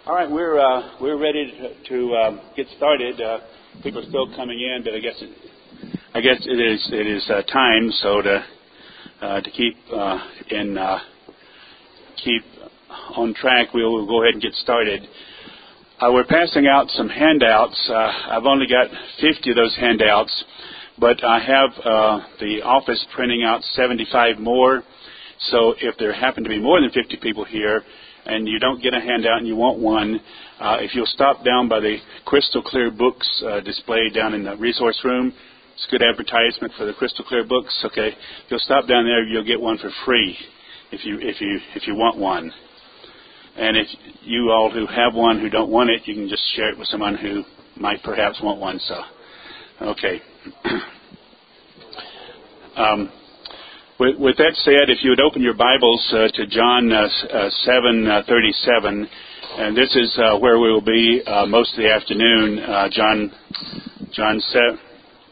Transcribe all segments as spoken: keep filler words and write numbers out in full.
All right, we're uh, we're ready to, to um, get started. Uh, people are still coming in, but I guess it, I guess it is it is uh, time. So to uh, to keep uh, in uh, keep on track, we'll, we'll go ahead and get started. Uh, we're passing out some handouts. Uh, I've only got fifty of those handouts, but I have uh, the office printing out seventy-five more. So if there happen to be more than fifty people here, and you don't get a handout and you want one, uh, if you'll stop down by the crystal clear books uh, displayed down in the resource room, it's a good advertisement for the crystal clear books. Okay, if you'll stop down there, you'll get one for free if you if you if you want one. And if you all who have one who don't want it, you can just share it with someone who might perhaps want one. So, okay. um, With, with that said, if you would open your Bibles uh, to John uh, uh, seven thirty-seven, and this is uh, where we will be uh, most of the afternoon. Uh, John, John seven.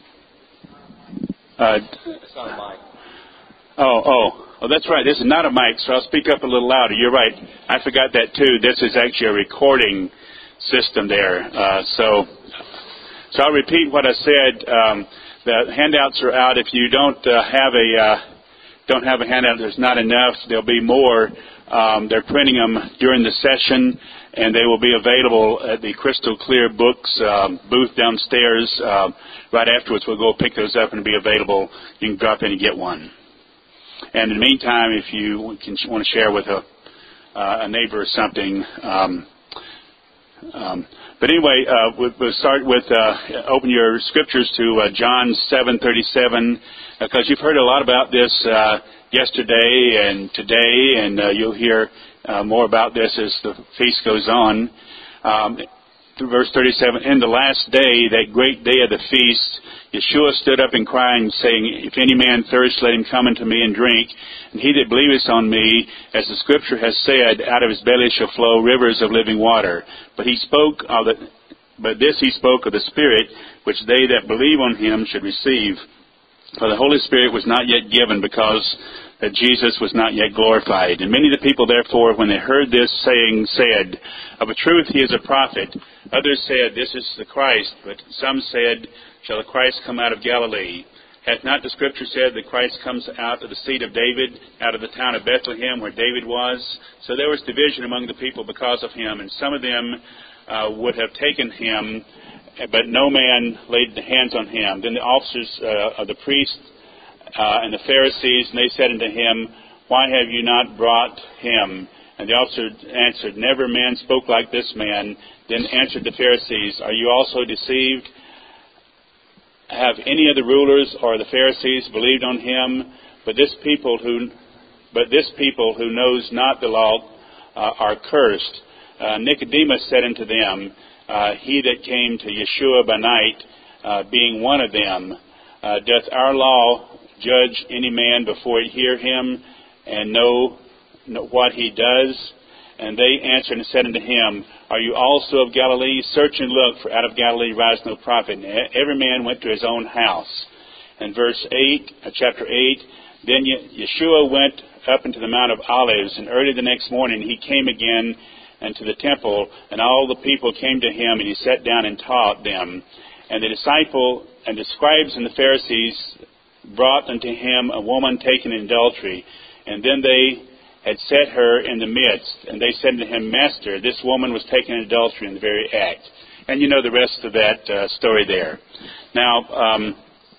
Uh, it's not a mic. Oh, oh, oh, that's right. This is not a mic, so I'll speak up a little louder. You're right. I forgot that too. This is actually a recording system there. Uh, so, so I'll repeat what I said. Um, the handouts are out. If you don't uh, have a uh, don't have a handout, there's not enough. There'll be more. Um, they're printing them during the session, and they will be available at the Crystal Clear Books um, booth downstairs. Uh, right afterwards, we'll go pick those up and be available. You can drop in and get one. And in the meantime, if you can, want to share with a, uh, a neighbor or something. Um, um, but anyway, uh, we'll, we'll start with uh, open your scriptures to uh, John seven thirty-seven, because you've heard a lot about this uh, yesterday and today, and uh, you'll hear uh, more about this as the feast goes on. Um, verse thirty-seven, in the last day, that great day of the feast, Yeshua stood up and cried, saying, if any man thirst, let him come unto me and drink. And he that believeth on me, as the Scripture has said, out of his belly shall flow rivers of living water. But he spoke of the, but this he spoke of the Spirit, which they that believe on him should receive. For the Holy Spirit was not yet given, because that Jesus was not yet glorified. And many of the people, therefore, when they heard this saying, said, of a truth he is a prophet. Others said, this is the Christ. But some said, shall the Christ come out of Galilee? Hath not the Scripture said that Christ comes out of the seed of David, out of the town of Bethlehem, where David was? So there was division among the people because of him, and some of them uh, would have taken him, but no man laid the hands on him. Then the officers uh, of the priests uh, and the Pharisees, and they said unto him, why have you not brought him? And the officer answered, never man spoke like this man. Then answered the Pharisees, are you also deceived? Have any of the rulers or the Pharisees believed on him? But this people who, but this people who knows not the law uh, are cursed. Uh, Nicodemus said unto them, uh, he that came to Yeshua by night, uh, being one of them, uh, doth our law judge any man before he hear him and know, know what he does? And they answered and said unto him, are you also of Galilee? Search and look, for out of Galilee rise no prophet. And every man went to his own house. And verse eight, uh, chapter eight, then Yeshua went up into the Mount of Olives, and early the next morning he came again into the temple, and all the people came to him, and he sat down and taught them. And the disciple and the scribes and the Pharisees brought unto him a woman taken in adultery, and then they had set her in the midst, and they said to him, Master, this woman was taken in adultery in the very act. And you know the rest of that uh, story there. Now, um,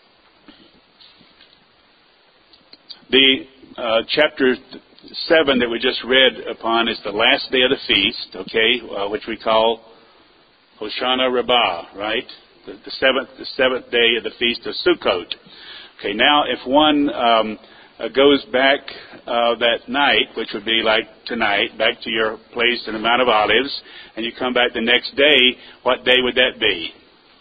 the uh, chapter seven that we just read upon is the last day of the feast, okay, uh, which we call Hoshana Rabbah, right? The, the seventh, the seventh day of the feast of Sukkot. Okay, now if one um, uh, goes back uh, that night, which would be like tonight, back to your place in the Mount of Olives, and you come back the next day, what day would that be?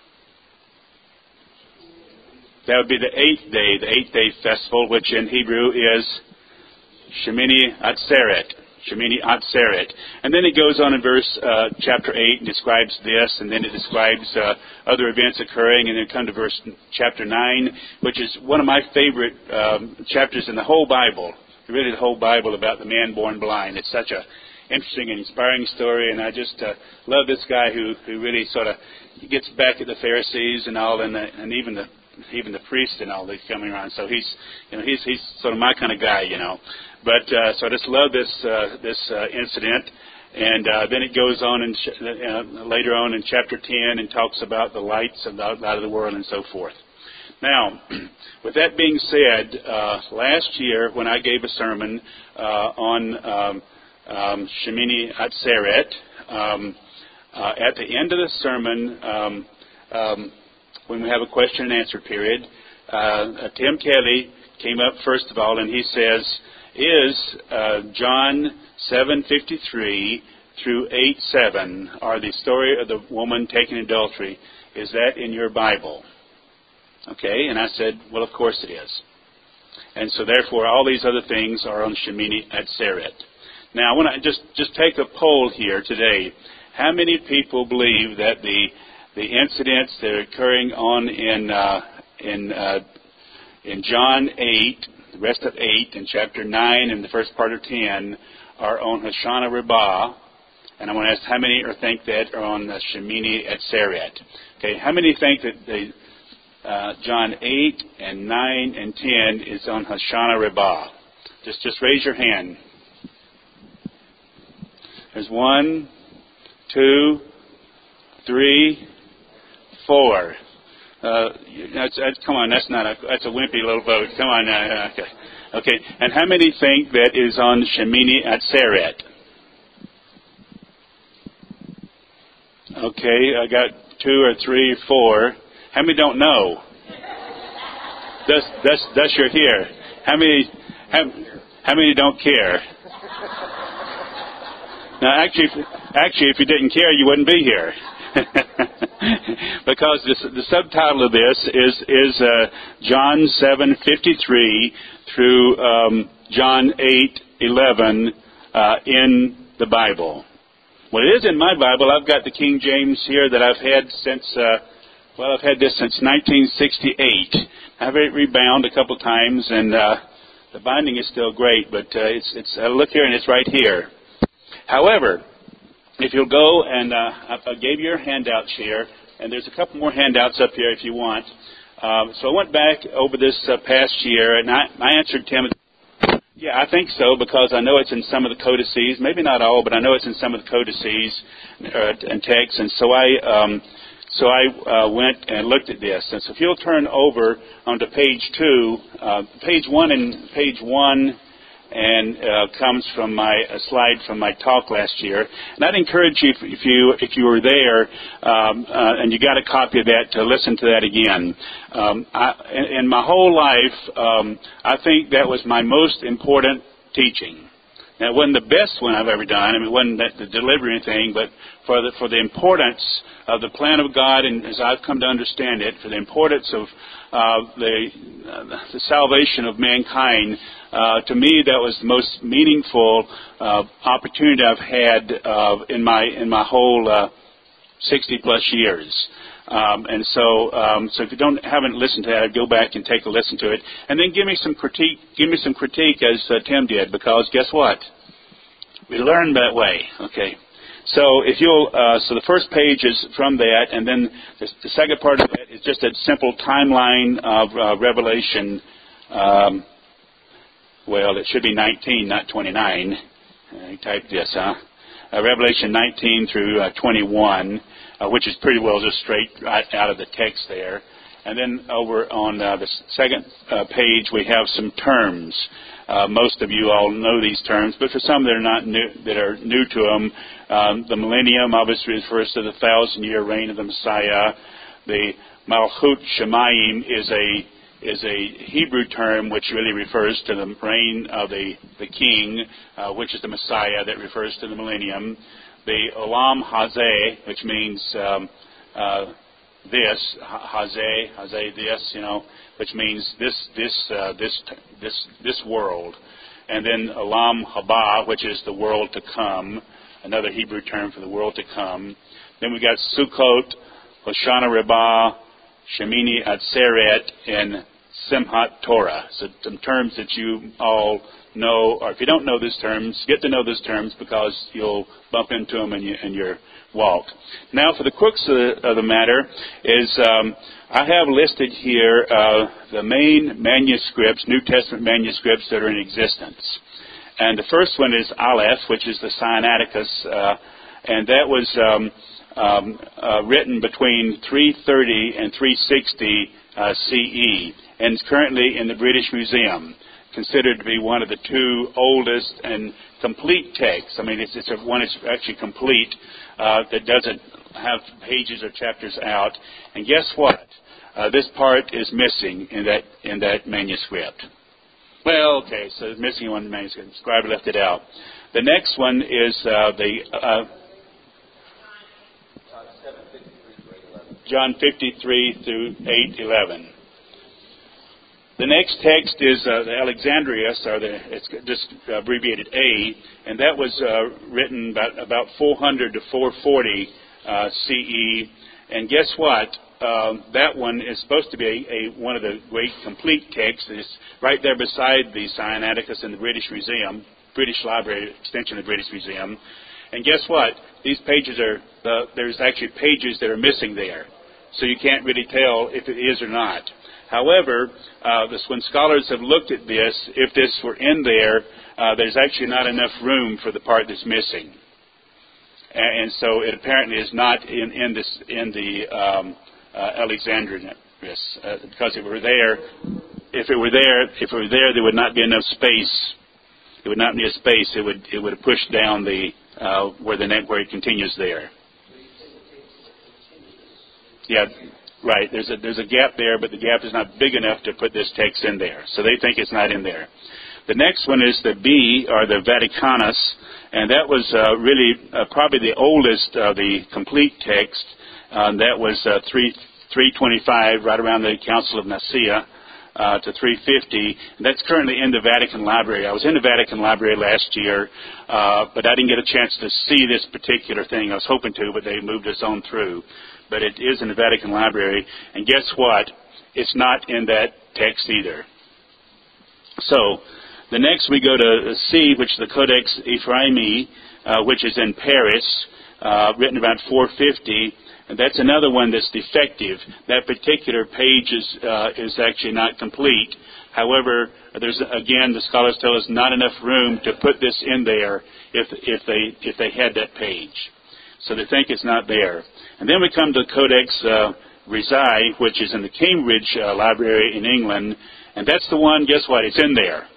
That would be the eighth day, the eighth day festival, which in Hebrew is Shemini Atzeret. Shemini Atzeret. And then it goes on in verse uh, chapter eight and describes this, and then it describes uh, other events occurring, and then come to verse chapter nine, which is one of my favorite um, chapters in the whole Bible. Really the whole Bible about the man born blind. It's such a interesting and inspiring story, and I just uh, love this guy who, who really sort of gets back at the Pharisees and all, and, the, and even the even the priests and all that's coming around. So he's you know he's he's sort of my kind of guy, you know. But uh, so I just love this uh, this uh, incident. And uh, then it goes on in ch- uh, later on in chapter ten and talks about the lights of the, out of the world and so forth. Now, with that being said, uh, last year when I gave a sermon uh, on um, um, Shemini Atzeret, um, uh, at the end of the sermon, um, um, when we have a question and answer period, uh, Tim Kelly came up first of all and he says, is uh, John seven fifty-three through eight seven, or the story of the woman taken in adultery, is that in your Bible? Okay, and I said, well, of course it is. And so therefore, all these other things are on Shemini Atzeret. Now, I want to just, just take a poll here today. How many people believe that the the incidents that are occurring on in uh, in uh, in John eight, the rest of eight, and chapter nine, and the first part of ten, are on Hoshana Rabbah? And I want to ask how many or think that are on uh, Shemini Atzeret. Okay, how many think that the uh, John eight and nine and ten is on Hoshana Rabbah? Just just raise your hand. There's one, two, three, four. Uh, that's, that's, come on, that's not a that's a wimpy little vote. Come on now. Okay, okay. And how many think that is on Shemini Atzeret? Okay, I got two or three, four. How many don't know? That's that's that's you're here. How many? How, how many don't care? Now, actually, if, actually, if you didn't care, you wouldn't be here. Because this, the subtitle of this is is uh, John seven fifty-three through um, John eight eleven uh, in the Bible. Well, it is in my Bible. I've got the King James here that I've had since, uh, well, I've had this since nineteen sixty-eight. I've had it rebound a couple times, and uh, the binding is still great, but uh, it's, it's uh, look here, and it's right here. However, if you'll go, and uh, I, I gave you your handouts here, and there's a couple more handouts up here if you want. Um, so I went back over this uh, past year, and I, I answered Timothy. Yeah, I think so, because I know it's in some of the codices, maybe not all, but I know it's in some of the codices uh, and texts, and so I um, so I uh, went and looked at this. And so if you'll turn over onto page two, uh, page one and page one, and uh, comes from my a slide from my talk last year. And I'd encourage you, if, if you if you were there um, uh, and you got a copy of that, to listen to that again. Um, I, in, in my whole life, um, I think that was my most important teaching. Now, it wasn't the best one I've ever done. I mean, it wasn't that, the delivery thing, but for the for the importance of the plan of God, and as I've come to understand it, for the importance of uh, the uh, the salvation of mankind. Uh, to me, that was the most meaningful uh, opportunity I've had uh, in my in my whole uh, sixty plus years. Um, and so, um, so if you don't haven't listened to that, I'd go back and take a listen to it, and then give me some critique. Give me some critique, as uh, Tim did, because guess what? We learn that way. Okay. So if you'll, uh, so the first page is from that, and then the, the second part of that is just a simple timeline of uh, Revelation. Um, Well, it should be nineteen, not twenty-nine. I typed this, huh? Uh, Revelation nineteen through uh, twenty-one, uh, which is pretty well just straight right out of the text there. And then over on uh, the second uh, page, we have some terms. Uh, most of you all know these terms, but for some that are not new, that are new to them, um, the millennium obviously refers to the thousand-year reign of the Messiah. The Malchut Shemayim is a is a Hebrew term which really refers to the reign of the, the king, uh, which is the Messiah, that refers to the millennium. The Olam Hazeh, which means um, uh, this, Hazeh, Hazeh this, you know, which means this, this, uh, this, this, this world. And then Olam Haba, which is the world to come, another Hebrew term for the world to come. Then we got Sukkot, Hoshana Rabbah, Shemini Atzeret, and Simchat Torah. So some terms that you all know, or if you don't know these terms, get to know these terms because you'll bump into them in your, in your walk. Now, for the crux of the, of the matter is um, I have listed here uh, the main manuscripts, New Testament manuscripts that are in existence. And the first one is Aleph, which is the Sinaiticus, uh, and that was um, um, uh, written between three thirty and three sixty uh, C E, and is currently in the British Museum, considered to be one of the two oldest and complete texts. I mean, it's, it's a, one that's actually complete, uh, that doesn't have pages or chapters out. And guess what? Uh, this part is missing in that in that manuscript. Well, okay, so it's missing one manuscript. The scribe left it out. The next one is uh, the uh, John fifty-three through eight eleven. The next text is uh, the Alexandrius, or the, it's just abbreviated A, and that was uh, written about, about four hundred to four forty uh, C E. And guess what? Um, that one is supposed to be a, a, one of the great complete texts. It's right there beside the Sinaiticus in the British Museum, British Library extension of the British Museum. And guess what? These pages are, uh, there's actually pages that are missing there. So you can't really tell if it is or not. However, uh, this, when scholars have looked at this, if this were in there, uh, there's actually not enough room for the part that's missing. And, and so it apparently is not in, in, this, in the um, uh, Alexandrius, uh, because if it were there, if it were there, if it were there, there would not be enough space. It would not be a space. It would it would have pushed down the uh, where the net where it continues there. Yeah. Right, there's a there's a gap there, but the gap is not big enough to put this text in there. So they think it's not in there. The next one is the B, or the Vaticanus, and that was uh, really uh, probably the oldest of the complete text. Um, that was uh, three three twenty five, right around the Council of Nicaea, uh, to three fifty. And that's currently in the Vatican Library. I was in the Vatican Library last year, uh, but I didn't get a chance to see this particular thing. I was hoping to, but they moved us on through. But it is in the Vatican Library, and guess what? It's not in that text either. So, the next we go to C, which is the Codex Ephraimi, uh, which is in Paris, uh, written about four fifty, and that's another one that's defective. That particular page is uh, is actually not complete. However, there's again, the scholars tell us not enough room to put this in there if if they if they had that page. So they think it's not there. And then we come to Codex uh, Rizai, which is in the Cambridge uh, Library in England. And that's the one, guess what? It's in there.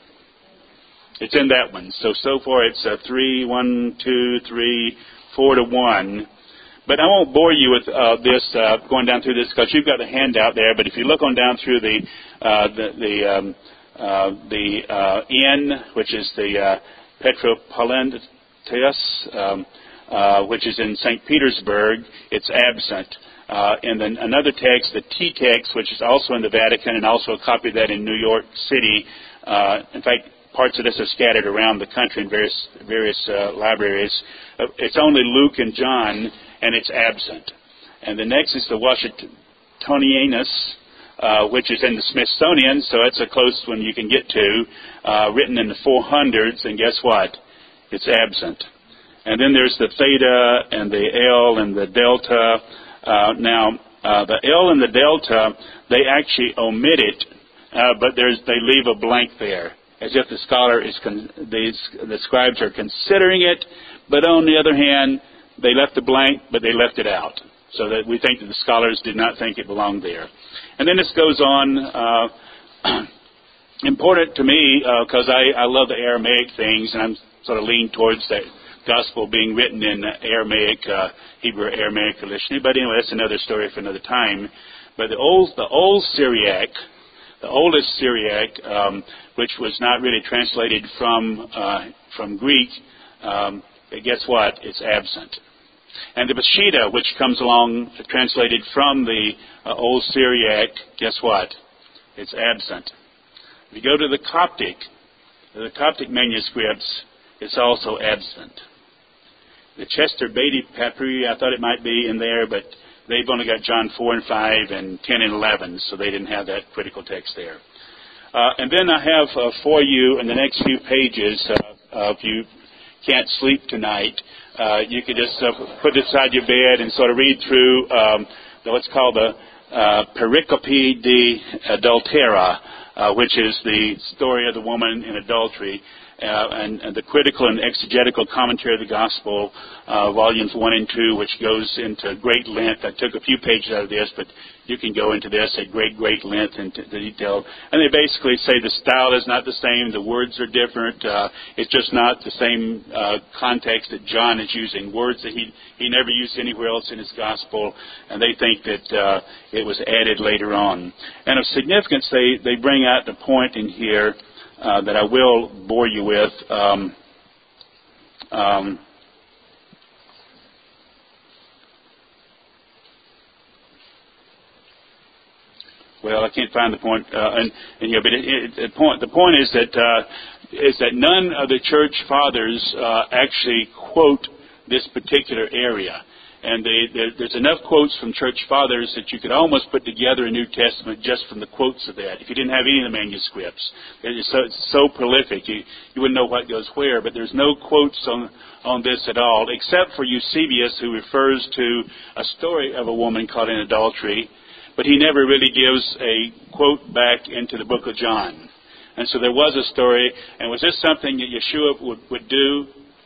It's in that one. So, so far it's uh, three, one, two, three, four to one. But I won't bore you with uh, this, uh, going down through this, because you've got the handout there. But if you look on down through the, uh, the, the, um, uh, the uh, N, which is the uh, Petropolitanus, um, Uh, which is in Saint Petersburg, it's absent. Uh, and then another text, the T-text, which is also in the Vatican, and also a copy of that in New York City. Uh, in fact, parts of this are scattered around the country in various various uh, libraries. Uh, it's only Luke and John, and it's absent. And the next is the Washingtonianus, uh, which is in the Smithsonian, so that's a close one you can get to, uh, written in the four hundreds, and guess what? It's absent. And then there's the theta and the L and the delta. Uh, now, uh, the L and the delta, they actually omit it, uh, but there's they leave a blank there, as if the scholar is con- the, the scribes are considering it. But on the other hand, they left the blank, but they left it out, so that we think that the scholars did not think it belonged there. And then this goes on. Uh, important to me because uh, I, I love the Aramaic things, and I'm sort of lean towards that gospel being written in Aramaic, uh, Hebrew Aramaic liturgy. But anyway, that's another story for another time. But the old, the old Syriac, the oldest Syriac, um, which was not really translated from uh, from Greek, um, guess what? It's absent. And the Peshitta, which comes along translated from the uh, old Syriac, guess what? It's absent. If you go to the Coptic, the Coptic manuscripts, it's also absent. The Chester Beatty Papyri, I thought it might be in there, but they've only got John four and five and ten and eleven, so they didn't have that critical text there. Uh, and then I have uh, for you in the next few pages, uh, uh, if you can't sleep tonight, uh, you could just uh, put it beside your bed and sort of read through um, the, what's called the uh, Pericope de Adultera, uh, which is the story of the woman in adultery. Uh, and, and the critical and exegetical commentary of the gospel, uh, volumes one and two, which goes into great length. I took a few pages out of this, but you can go into this at great, great length and into detail. And they basically say the style is not the same, the words are different. Uh, it's just not the same uh, context that John is using, words that he he never used anywhere else in his gospel, and they think that uh, it was added later on. And of significance, they they bring out the point in here. Uh, that I will bore you with. Um, um, well, I can't find the point uh, in, in here, but it, it, the point the point is that uh, is that none of the church fathers uh, actually quote this particular area. And they, they, there's enough quotes from church fathers that you could almost put together a New Testament just from the quotes of that, if you didn't have any of the manuscripts. It's so, it's so prolific, you, you wouldn't know what goes where, but there's no quotes on, on this at all, except for Eusebius, who refers to a story of a woman caught in adultery, but he never really gives a quote back into the book of John. And so there was a story, and was this something that Yeshua would, would do?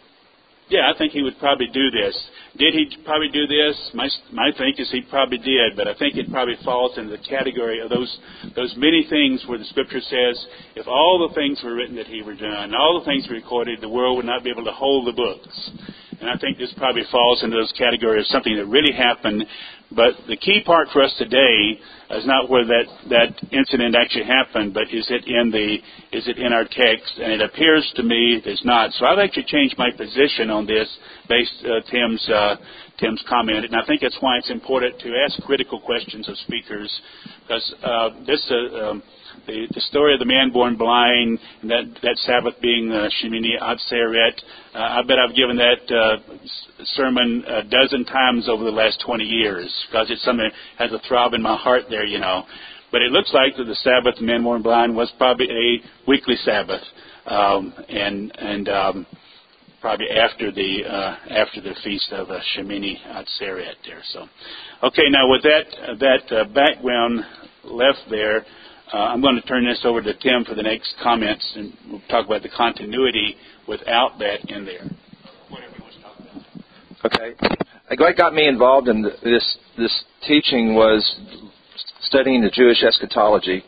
Yeah, I think he would probably do this. Did he probably do this? My my think is he probably did, but I think it probably falls into the category of those those many things where the Scripture says, if all the things were written that he were done, all the things were recorded, the world would not be able to hold the books. And I think this probably falls into those categories of something that really happened. But the key part for us today is not where that, that incident actually happened, but is it in the is it in our text? And it appears to me it's not. So I've actually changed my position on this based uh, Tim's uh, Tim's comment, and I think that's why it's important to ask critical questions of speakers, because uh, this. Uh, um, The, the story of the man born blind, and that, that Sabbath being uh, Shemini Atzeret, uh, I bet I've given that uh, sermon a dozen times over the last twenty years, because it's something that has a throb in my heart there, you know. But it looks like that the Sabbath, the man born blind, was probably a weekly Sabbath, um, and and um, probably after the uh, after the feast of uh, Shemini Atzeret there. So, okay, now with that uh, that uh, background left there. Uh, I'm going to turn this over to Tim for the next comments, and we'll talk about the continuity without that in there. Whatever he wants to talk about. Okay. What got me involved in this this teaching was studying the Jewish eschatology,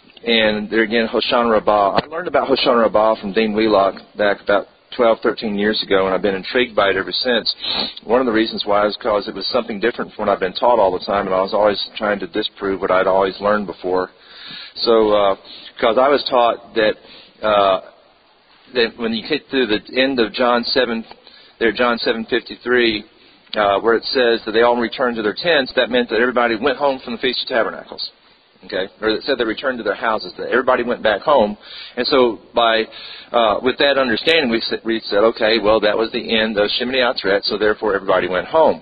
and there again, Hoshana Rabbah. I learned about Hoshana Rabbah from Dean Wheelock back about twelve, thirteen years ago, and I've been intrigued by it ever since. One of the reasons why is because it was something different from what I've been taught all the time, and I was always trying to disprove what I'd always learned before. So, uh, because I was taught that uh, that when you get to the end of John seven, there John seven fifty three, uh, where it says that they all returned to their tents, that meant that everybody went home from the Feast of Tabernacles. Okay, or it said they returned to their houses. That everybody went back home, and so by uh, with that understanding, we said, we said, okay, well that was the end of Shemini Atzeret, so therefore everybody went home.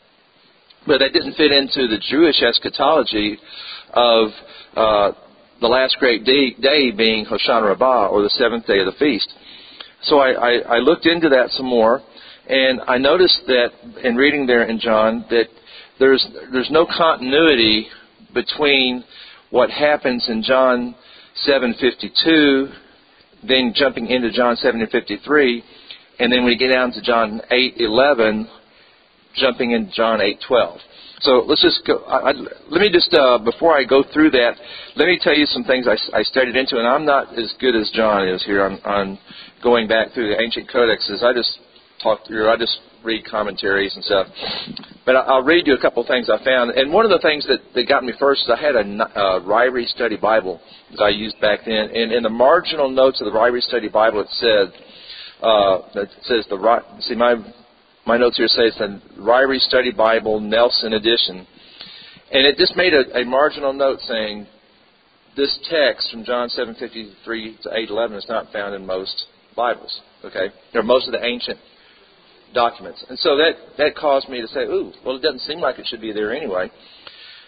But that didn't fit into the Jewish eschatology of uh, the last great day, day being Hoshana Rabbah, or the seventh day of the feast. So I, I, I looked into that some more, and I noticed that in reading there in John that there's there's no continuity between what happens in John seven fifty-two, then jumping into John seven fifty-three, and then when you get down to John eight eleven, jumping into John eight twelve. So let's just go. I, I, let me just uh, before I go through that, let me tell you some things I, I studied into, and I'm not as good as John is here on, on going back through the ancient codexes. I just talk through. I just read commentaries and stuff. But I'll read you a couple of things I found. And one of the things that, that got me first is I had a uh, Ryrie Study Bible that I used back then. And in the marginal notes of the Ryrie Study Bible, it said, uh, it says the see my. My notes here say it's the Ryrie Study Bible, Nelson edition. And it just made a, a marginal note saying, this text from John seven fifty-three to eight eleven is not found in most Bibles, okay? Or most of the ancient documents. And so that, that caused me to say, ooh, well, it doesn't seem like it should be there anyway.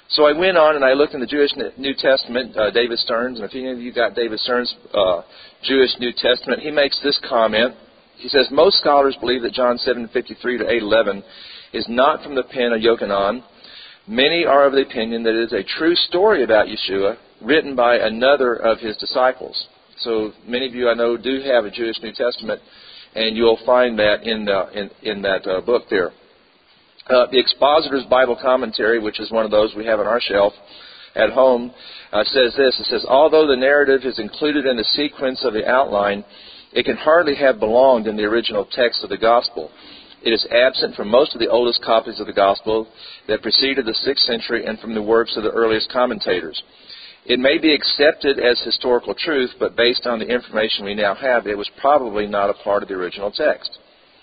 So I went on and I looked in the Jewish New Testament, uh, David Stearns, and if any of you got David Stearns' uh, Jewish New Testament, he makes this comment. He says, most scholars believe that John seven fifty-three to eight eleven is not from the pen of Yochanan. Many are of the opinion that it is a true story about Yeshua written by another of his disciples. So many of you I know do have a Jewish New Testament, and you'll find that in, the, in, in that uh, book there. Uh, the Expositor's Bible Commentary, which is one of those we have on our shelf at home, uh, says this. It says, although the narrative is included in the sequence of the outline, it can hardly have belonged in the original text of the Gospel. It is absent from most of the oldest copies of the Gospel that preceded the sixth century and from the works of the earliest commentators. It may be accepted as historical truth, but based on the information we now have, it was probably not a part of the original text.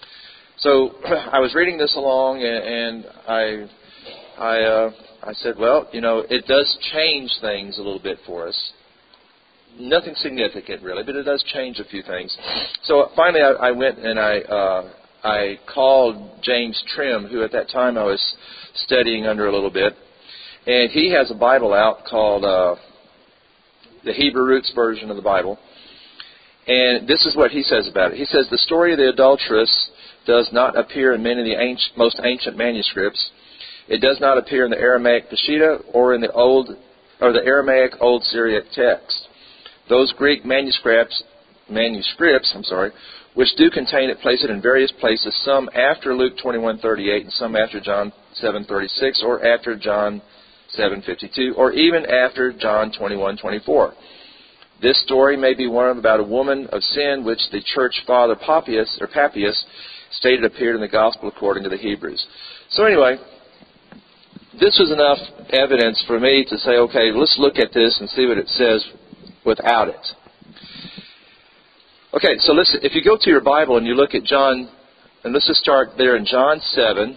So I was reading this along, and I, I, uh, I said, well, you know, it does change things a little bit for us. Nothing significant, really, but it does change a few things. So finally, I, I went and I, uh, I called James Trim, who at that time I was studying under a little bit, and he has a Bible out called uh, the Hebrew Roots Version of the Bible. And this is what he says about it. He says, the story of the adulteress does not appear in many of the ancient, most ancient manuscripts. It does not appear in the Aramaic Peshitta or in the old or the Aramaic Old Syriac text. Those Greek manuscripts, manuscripts, I'm sorry, which do contain it, place it in various places, some after Luke twenty-one thirty-eight and some after John seven thirty-six or after John seven fifty-two or even after John twenty-one twenty-four. This story may be one about a woman of sin which the church father Papias or Papias stated appeared in the Gospel according to the Hebrews. So anyway, this was enough evidence for me to say, okay, let's look at this and see what it says without it. Okay, so listen, if you go to your Bible and you look at John, and let's just start there in John seven.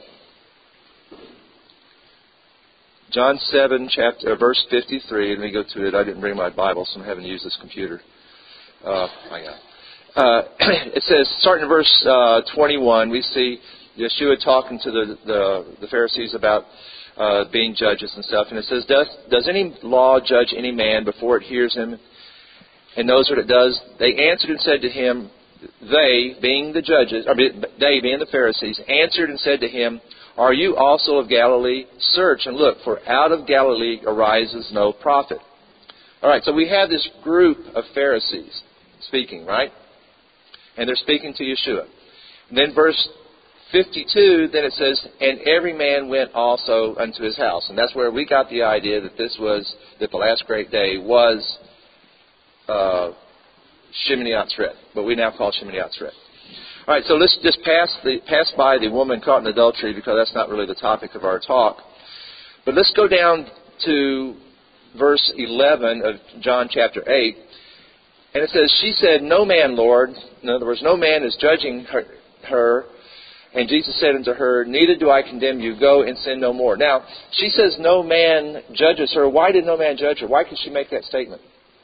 John seven, chapter, uh, verse fifty-three. Let me go to it. I didn't bring my Bible, so I'm having to use this computer. Uh, I got it. Uh, it says, starting in verse uh, twenty-one, we see Yeshua talking to the, the, the Pharisees about uh, being judges and stuff. And it says, does, does any law judge any man before it hears him and knows what it does? They answered and said to him, they, being the judges, I mean, they, being the Pharisees, answered and said to him, are you also of Galilee? Search and look, for out of Galilee arises no prophet. All right, so we have this group of Pharisees speaking, right? And they're speaking to Yeshua. And then verse fifty-two, then it says, and every man went also unto his house. And that's where we got the idea that this was, that the last great day was uh, Shemini Atzeret, what we now call Shemini Atzeret. All right, so let's just pass the pass by the woman caught in adultery because that's not really the topic of our talk. But let's go down to verse eleven of John chapter eight. And it says, she said, no man, Lord. In other words, no man is judging her, her. And Jesus said unto her, neither do I condemn you. Go and sin no more. Now, she says no man judges her. Why did no man judge her? Why could she make that statement?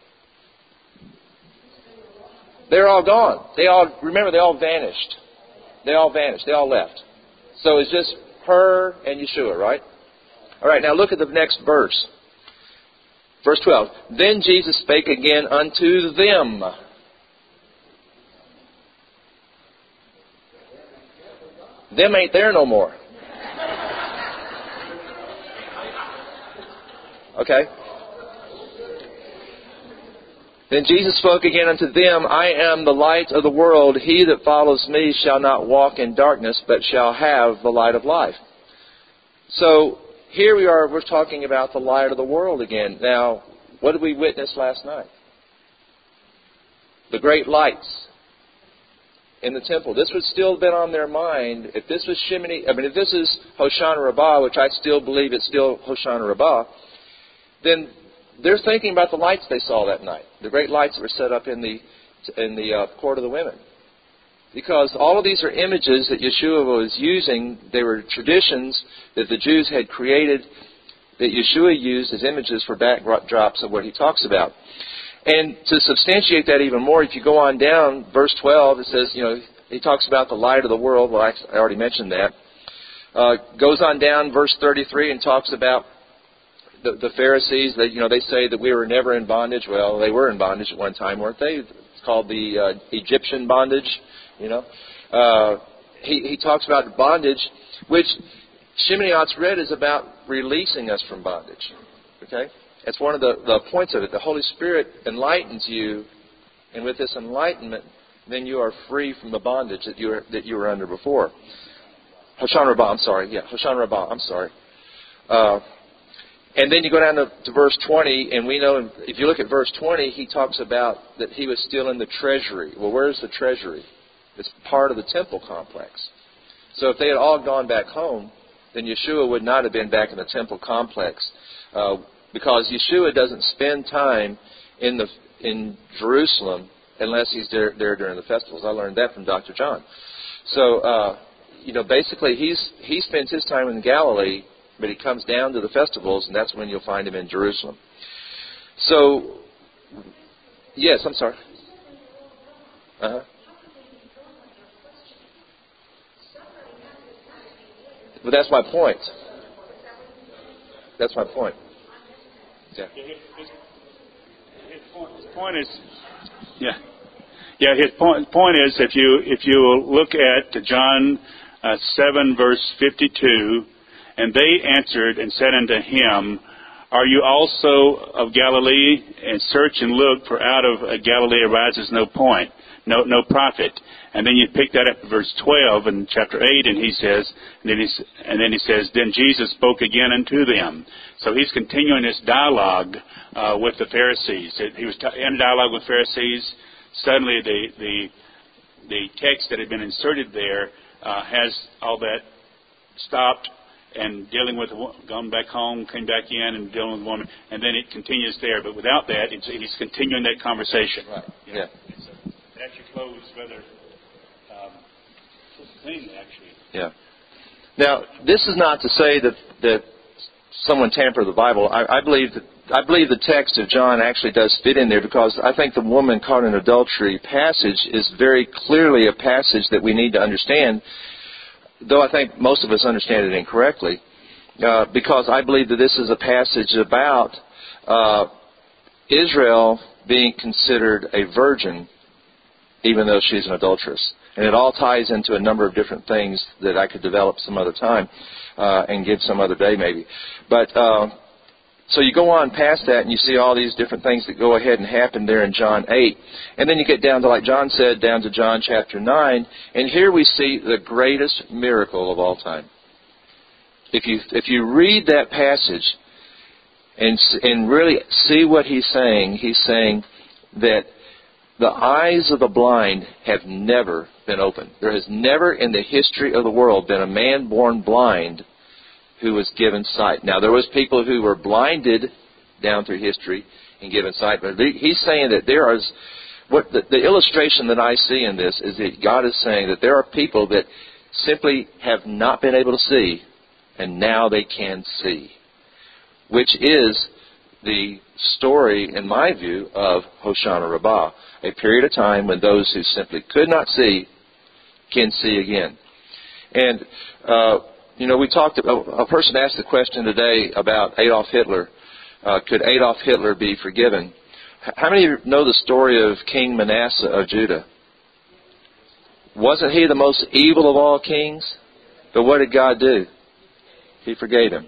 They're all gone. They all, remember, they all vanished. They all vanished. They all left. So it's just her and Yeshua, right? All right, now look at the next verse. Verse twelve. Then Jesus spake again unto them. Them ain't there no more. Okay? Then Jesus spoke again unto them, I am the light of the world. He that follows me shall not walk in darkness, but shall have the light of life. So here we are, we're talking about the light of the world again. Now, what did we witness last night? The great lights in the temple. This would still have been on their mind. If this was Shemini, I mean, if this is Hoshana Rabbah, which I still believe it's still Hoshana Rabbah, then they're thinking about the lights they saw that night, the great lights that were set up in the in the uh, court of the women. Because all of these are images that Yeshua was using. They were traditions that the Jews had created that Yeshua used as images for backdrops of what he talks about. And to substantiate that even more, if you go on down, verse twelve, it says, you know, he talks about the light of the world. Well, I already mentioned that. Uh, goes on down, verse thirty-three, and talks about the, the Pharisees, they, you know, they say that we were never in bondage. Well, they were in bondage at one time, weren't they? It's called the uh, Egyptian bondage, you know. Uh, he, he talks about bondage, which Shimon Atzeret is about releasing us from bondage. Okay? That's one of the, the points of it. The Holy Spirit enlightens you, and with this enlightenment, then you are free from the bondage that you were, that you were under before. Hoshana Rabbah, I'm sorry. Yeah, Hoshana Rabbah, I'm sorry. Uh, and then you go down to, to verse twenty, and we know, if you look at verse twenty, he talks about that he was still in the treasury. Well, where's the treasury? It's part of the temple complex. So if they had all gone back home, then Yeshua would not have been back in the temple complex, uh, because Yeshua doesn't spend time in the in Jerusalem unless he's there, there during the festivals. I learned that from Doctor John. So, uh, you know, basically he's he spends his time in Galilee, but he comes down to the festivals, and that's when you'll find him in Jerusalem. So, yes, I'm sorry. Uh-huh. But that's my point. That's my point. Yeah. His, his, his, point, his point is, yeah, yeah. His point point is, if you if you look at John uh, seven verse fifty-two, and they answered and said unto him, "Are you also of Galilee? And search and look, for out of uh, Galilee arises no point, no no prophet." And then you pick that up at verse twelve in chapter eight, and he says, and then he, and then he says, then Jesus spoke again unto them. So he's continuing this dialogue uh, with the Pharisees. He was t- in dialogue with Pharisees. Suddenly, the the the text that had been inserted there uh, has all that stopped, and dealing with gone back home, came back in, and dealing with the woman, and then it continues there. But without that, it's, he's continuing that conversation. Right. You know? Yeah. It's a, it actually flows rather. Thing, actually. Yeah. Now, this is not to say that that someone tampered the Bible. I, I believe that I believe the text of John actually does fit in there, because I think the woman caught in adultery passage is very clearly a passage that we need to understand, though I think most of us understand it incorrectly, uh, because I believe that this is a passage about uh, Israel being considered a virgin, even though she's an adulteress. And it all ties into a number of different things that I could develop some other time uh, and give some other day maybe. But uh, so you go on past that, and you see all these different things that go ahead and happen there in John eight. And then you get down to, like John said, down to John chapter nine. And here we see the greatest miracle of all time. If you if you read that passage and and really see what he's saying, he's saying that the eyes of the blind have never been opened. There has never in the history of the world been a man born blind who was given sight. Now, there was people who were blinded down through history and given sight, but he's saying that there is, what the, the illustration that I see in this is that God is saying that there are people that simply have not been able to see, and now they can see, which is the story, in my view, of Hoshana Rabbah, a period of time when those who simply could not see can see again. And, uh, you know, we talked about, a person asked the question today about Adolf Hitler. Uh, could Adolf Hitler be forgiven? How many of you know the story of King Manasseh of Judah? Wasn't he the most evil of all kings? But what did God do? He forgave him.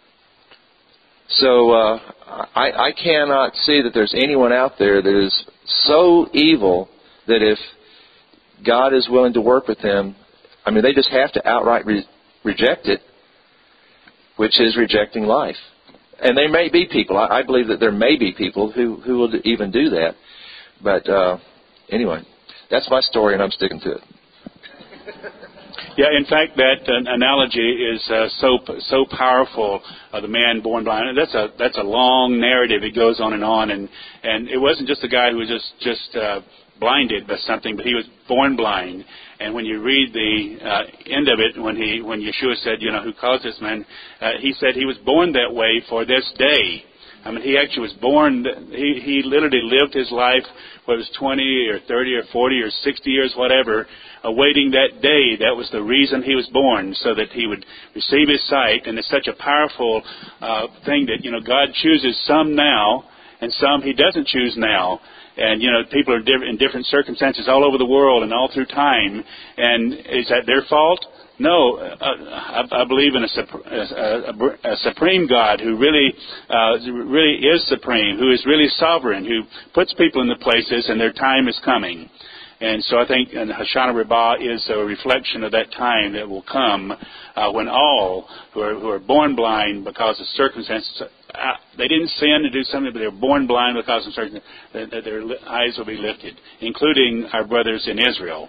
So uh, I, I cannot see that there's anyone out there that is so evil that if God is willing to work with them, I mean, they just have to outright re- reject it, which is rejecting life. And there may be people, I, I believe that there may be people who, who will even do that. But uh, anyway, that's my story, and I'm sticking to it. Yeah, in fact, that uh, analogy is uh, so so powerful. Uh, the man born blind. And that's a that's a long narrative. It goes on and on, and and it wasn't just a guy who was just just uh, blinded by something, but he was born blind. And when you read the uh, end of it, when he when Yeshua said, you know, who caused this man, uh, he said he was born that way for this day. I mean, he actually was born, he, he literally lived his life, whether it was twenty or thirty or forty or sixty years, whatever, awaiting that day. That was the reason he was born, so that he would receive his sight. And it's such a powerful uh, thing that, you know, God chooses some now, and some he doesn't choose now. And, you know, people are diff- in different circumstances all over the world and all through time. And is that their fault? No, uh, I, I believe in a, a, a, a supreme God who really, uh, really is supreme, who is really sovereign, who puts people in the places, and their time is coming. And so I think and Hoshana Rabbah is a reflection of that time that will come uh, when all who are, who are born blind because of circumstances, uh, they didn't sin to do something, but they were born blind because of circumstances, that, that their eyes will be lifted, including our brothers in Israel.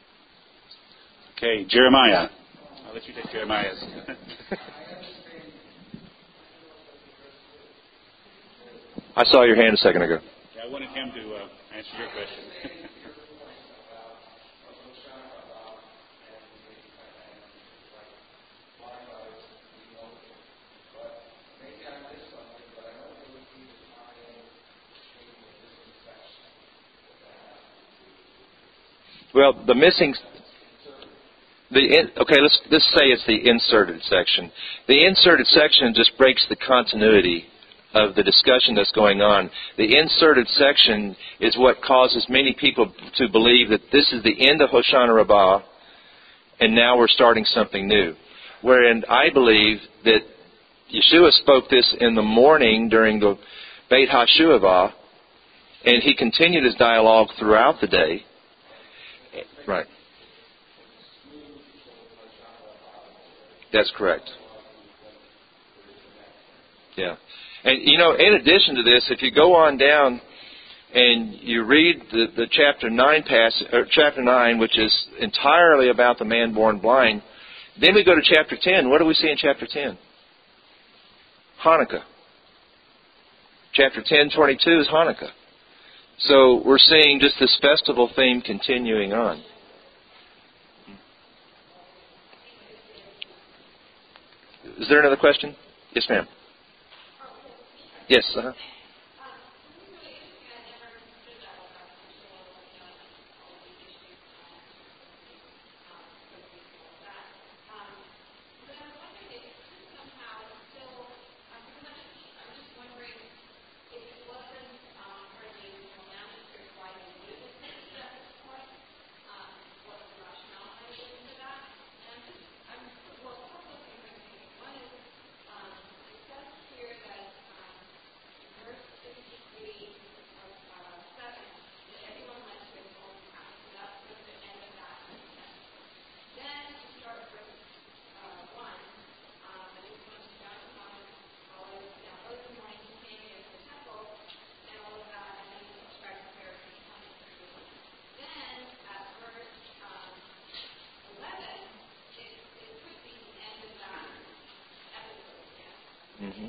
Okay, Jeremiah. I'll let you take Jeremiah's. I saw your hand a second ago. Yeah, I wanted him to uh, answer your question. Well, the missing... The in, okay, let's, let's say it's the inserted section. The inserted section just breaks the continuity of the discussion that's going on. The inserted section is what causes many people to believe that this is the end of Hoshana Rabbah, and now we're starting something new. Wherein I believe that Yeshua spoke this in the morning during the Beit HaShuavah, and he continued his dialogue throughout the day. Right. That's correct. Yeah. And, you know, in addition to this, if you go on down and you read the, the chapter nine passage, or chapter nine, which is entirely about the man born blind, then we go to chapter ten. What do we see in chapter ten? Hanukkah. Chapter ten, twenty-two is Hanukkah. So we're seeing just this festival theme continuing on. Is there another question? Yes, ma'am. Yes, uh-huh. Mm-hmm.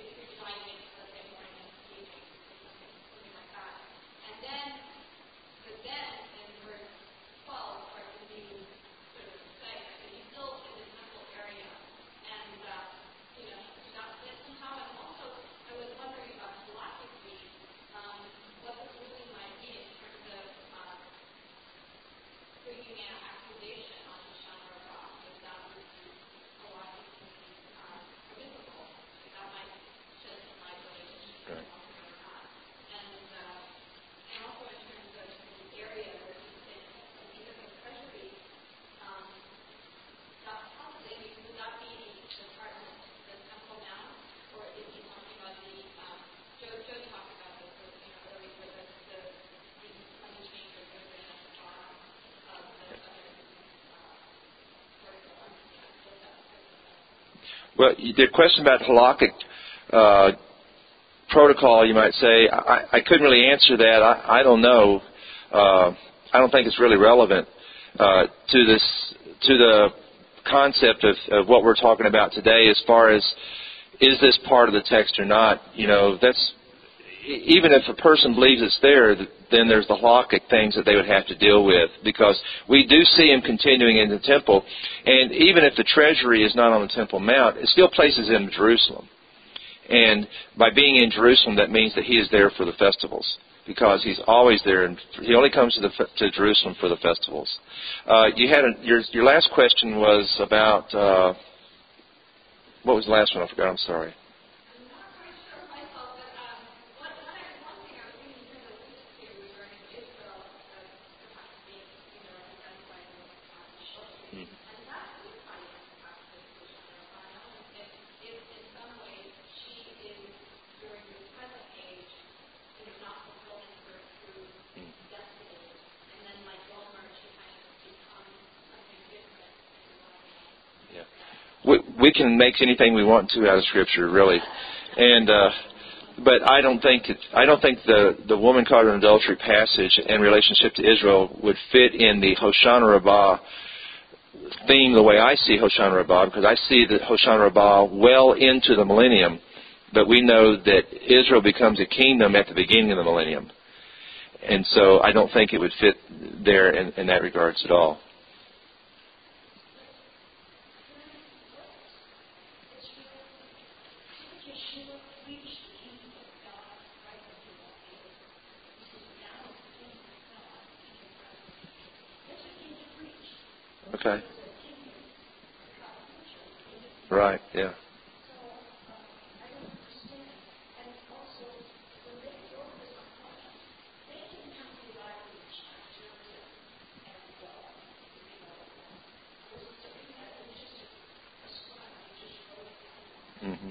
Well, the question about halakhic uh, protocol, you might say, I, I couldn't really answer that. I, I don't know. Uh, I don't think it's really relevant uh, to this, to the concept of, of what we're talking about today. As far as is this part of the text or not? You know, that's even if a person believes it's there, then there's the halakhic things that they would have to deal with, because we do see him continuing in the temple, and even if the treasury is not on the Temple Mount, it still places him in Jerusalem. And by being in Jerusalem, that means that he is there for the festivals, because he's always there, and he only comes to, the, to Jerusalem for the festivals. Uh, you had a, your your last question was about uh, what was the last one? I forgot. I'm sorry. We, we can make anything we want to out of Scripture, really, and uh, but I don't think it, I don't think the the woman caught in adultery passage in relationship to Israel would fit in the Hoshana Rabbah theme the way I see Hoshana Rabbah, because I see the Hoshana Rabbah well into the millennium, but we know that Israel becomes a kingdom at the beginning of the millennium, and so I don't think it would fit there in, in that regards at all. Okay. Right, yeah. Mm-hmm.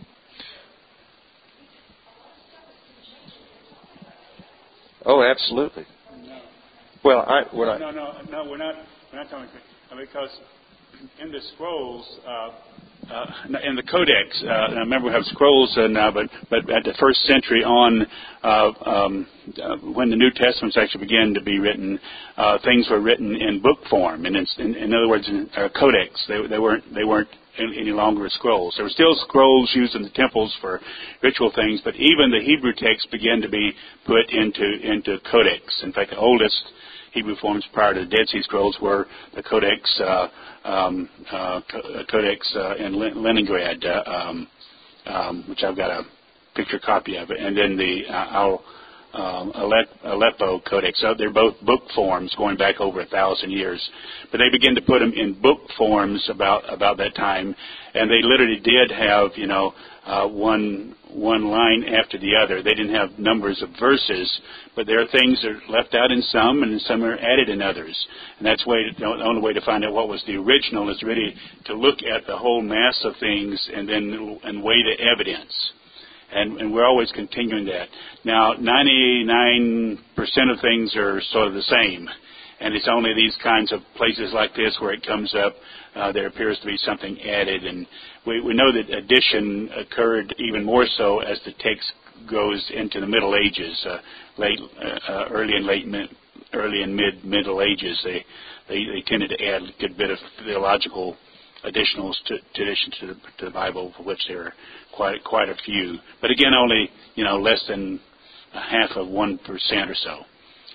Oh, absolutely. Well, I, what I no, no, no, we're not. We're not talking because in the scrolls, uh, uh, in the Codex, uh, I remember we have scrolls uh, now, but but at the first century on, uh, um, uh, when the New Testaments actually began to be written, uh, things were written in book form, and in, in, in other words, in uh, codex. They, they weren't they weren't any longer scrolls. There were still scrolls used in the temples for ritual things, but even the Hebrew text began to be put into into codex. In fact, the oldest Hebrew forms prior to the Dead Sea Scrolls were the Codex, uh, um, uh, Codex uh, in Leningrad, uh, um, um, which I've got a picture copy of it, and then the uh, Al, um, Aleppo Codex. So they're both book forms going back over a thousand years, but they began to put them in book forms about about that time, and they literally did have, you know, uh, one one line after the other. They didn't have numbers of verses, but there are things that are left out in some, and some are added in others. And that's way to, the only way to find out what was the original is really to look at the whole mass of things and then and weigh the evidence. And, and we're always continuing that. Now, ninety-nine percent of things are sort of the same, and it's only these kinds of places like this where it comes up. Uh, there appears to be something added, and we, we know that addition occurred even more so as the text goes into the Middle Ages, uh, late, uh, uh, early and late, mid, early and mid Middle Ages. They, they they tended to add a good bit of theological additionals to, to addition to the, to the Bible, for which there are quite quite a few. But again, only you know less than a half of one percent or so.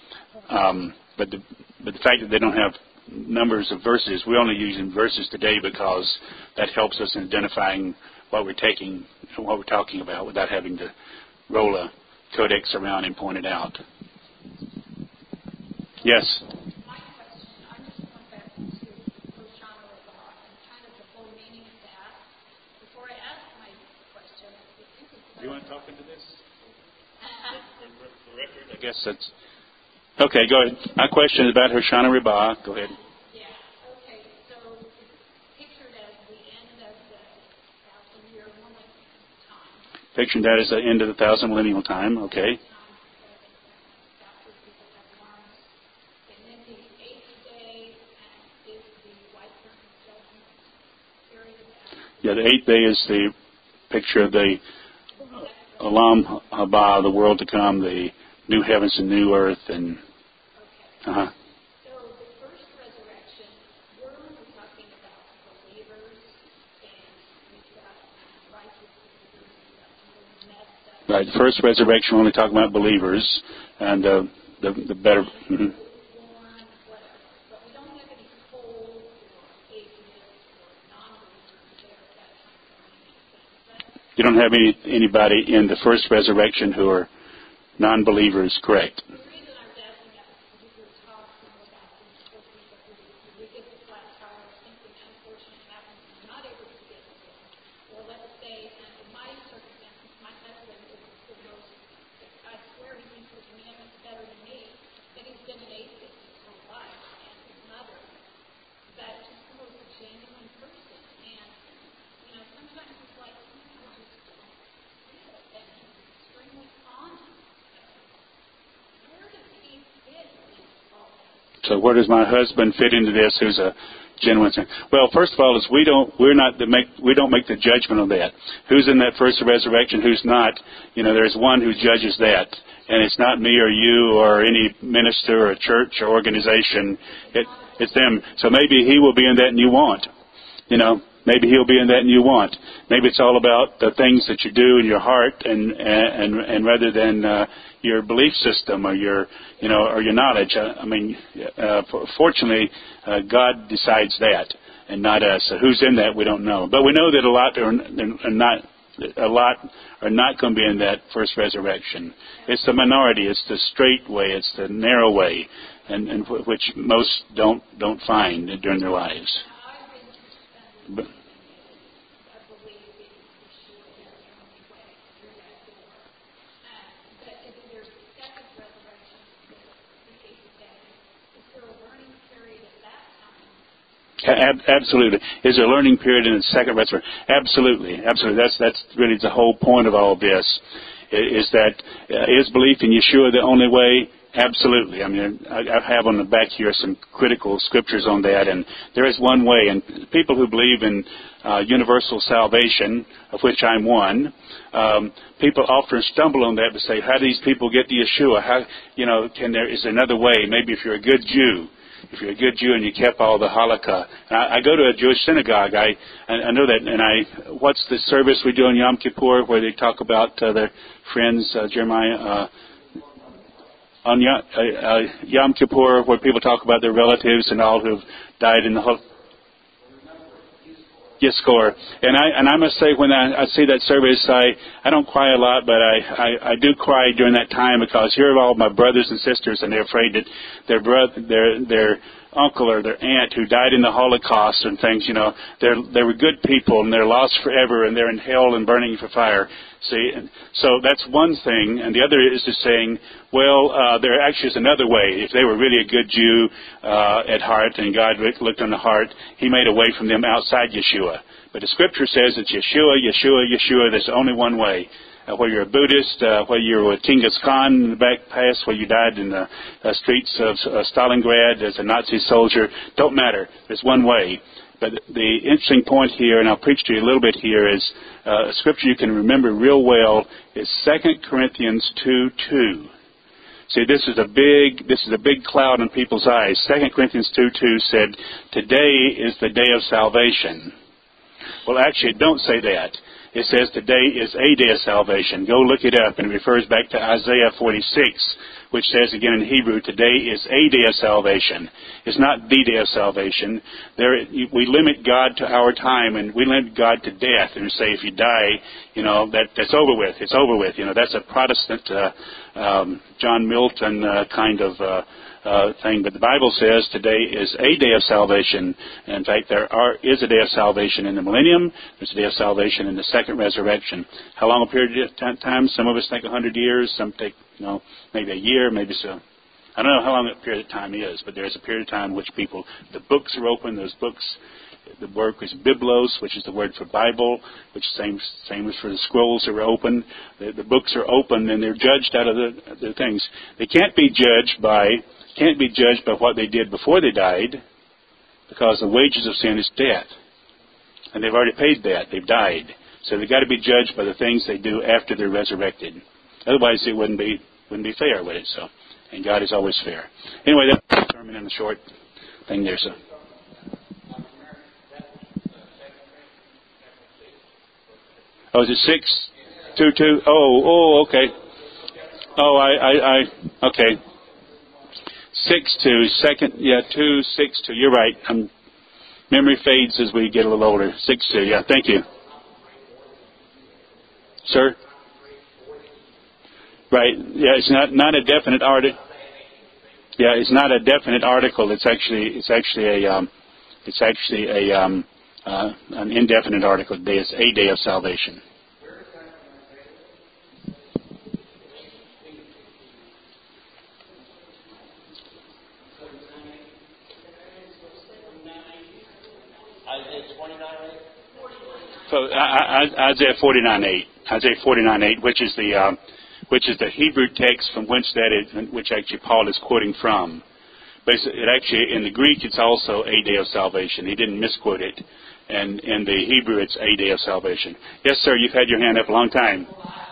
Um, but the but the fact that they don't have numbers of verses, we're only using verses today because that helps us in identifying what we're taking, what we're talking about, without having to roll a codex around and point it out. Yes. My question, I just went back to Hoshana Rabbah and kind of the full meaning of that. Before I ask my question, I think it's Do you want to talk into this? for, for record, I guess that's. Okay, go ahead. My question is about Hoshana Rabbah. Go ahead. Yeah. Okay. So it's pictured as the end of the thousand-year millennium time. Picturing that as the end of the thousand millennial time. Okay. And then the eighth day is the white curtain judgment period. Yeah, the eighth day is the picture of the Olam Haba, the world to come, the new heavens and new earth, and Okay. uh-huh. So the first resurrection, we're only talking about believers, and we've got righteous believers, we've got messed up. Right. The first resurrection, we're only talking about believers, and uh, the the better. Mm-hmm. Born, whatever. But we don't have any cold or atheists or non-believers there at that time. You don't have any anybody in the first resurrection who are non-believers, correct? The reason I was asking that is because we were talking about these poor people who we get the flat tire, something unfortunate happens, and we're not able to get to them. Or let's say, and in my circumstances, my husband is the most, I swear he thinks the commandments better than me, but he's been an atheist his whole life, and his mother. But just the most genuine person. And, you know, sometimes it's like, I just don't feel it. And he's extremely honest. Where does he fit in all this? So where does my husband fit into this? Who's a genuine sin? Well, first of all, is we don't we're not the make we don't make the judgment on that. Who's in that first resurrection? Who's not? You know, there's one who judges that, and it's not me or you or any minister or church or organization. It, it's them. So maybe he will be in that and you won't. You know, maybe he'll be in that and you won't. Maybe it's all about the things that you do in your heart, and and and rather than uh, your belief system or your you know or your knowledge. I, I mean, uh, fortunately, uh, God decides that, and not us. So who's in that we don't know, but we know that a lot are, are not. A lot are not going to be in that first resurrection. It's the minority. It's the straight way. It's the narrow way, and, and which most don't don't find during their lives. But, Ab- absolutely. Is there a learning period in the second resurrection? Absolutely. Absolutely. That's that's really the whole point of all of this, is that uh, is belief in Yeshua the only way? Absolutely. I mean, I, I have on the back here some critical scriptures on that, and there is one way. And people who believe in uh, universal salvation, of which I'm one, um, people often stumble on that to say, how do these people get to Yeshua? How, you know, can there is there another way? Maybe if you're a good Jew. If you're a good Jew and you kept all the halakha. I, I go to a Jewish synagogue. I, I I know that. And I what's the service we do on Yom Kippur where they talk about uh, their friends, uh, Jeremiah, uh, on Yom, uh, uh, Yom Kippur, where people talk about their relatives and all who've died in the whole. Yes, score. And I and I must say, when I, I see that service, I, I don't cry a lot, but I, I, I do cry during that time, because here are all my brothers and sisters, and they're afraid that their brother, their their uncle or their aunt who died in the Holocaust and things, you know, they're they were good people and they're lost forever and they're in hell and burning for fire. See, and so that's one thing, and the other is just saying, well, uh, there actually is another way. If they were really a good Jew uh, at heart, and God looked on the heart, He made a way from them outside Yeshua. But the Scripture says it's Yeshua, Yeshua, Yeshua. There's only one way. Uh, whether you're a Buddhist, uh, whether you're with Genghis Khan in the back past, where you died in the uh, streets of uh, Stalingrad as a Nazi soldier, don't matter. There's one way. But the interesting point here, and I'll preach to you a little bit here, is uh, a scripture you can remember real well is Second Corinthians two two. See, this is a big this is a big cloud in people's eyes. Second Corinthians two two said, "Today is the day of salvation." Well, actually, don't say that. It says today is a day of salvation. Go look it up, and it refers back to Isaiah forty-six, which says again in Hebrew, today is a day of salvation. It's not the day of salvation. There, we limit God to our time, and we limit God to death, and say if you die, you know, that that's over with. It's over with. You know, that's a Protestant uh, um, John Milton uh, kind of uh, uh, thing. But the Bible says today is a day of salvation. In fact, there are, is a day of salvation in the millennium. There's a day of salvation in the second resurrection. How long a period of time? Some of us think a hundred years. Some take, you know, maybe a year, maybe so. I don't know how long that period of time is, but there's a period of time in which people, the books are open. Those books, the word is biblos, which is the word for Bible, which is same same as for the scrolls are open. The, the books are open, and they're judged out of the, the things. They can't be judged by can't be judged by what they did before they died, because the wages of sin is death, and they've already paid that. They've died, so they've got to be judged by the things they do after they're resurrected. Otherwise, it wouldn't be wouldn't be fair, would it? So, and God is always fair. Anyway, that's the sermon in the short thing there. So. Oh, is it six two two? Oh, oh, okay. Oh, I, I, I okay. Six two, second, yeah, two six two. You're right. Um, memory fades as we get a little older. Six two, yeah. Thank you. Sir? Right. Yeah, it's not not a definite article. Yeah, it's not a definite article. It's actually it's actually a um, it's actually a um, uh, an indefinite article. Day is a day of salvation. So uh, Isaiah forty-nine eight, Isaiah forty-nine eight, which is the uh, which is the Hebrew text from which that is, which actually Paul is quoting from. But it actually in the Greek it's also a day of salvation. He didn't misquote it, and in the Hebrew it's a day of salvation. Yes, sir. You've had your hand up a long time.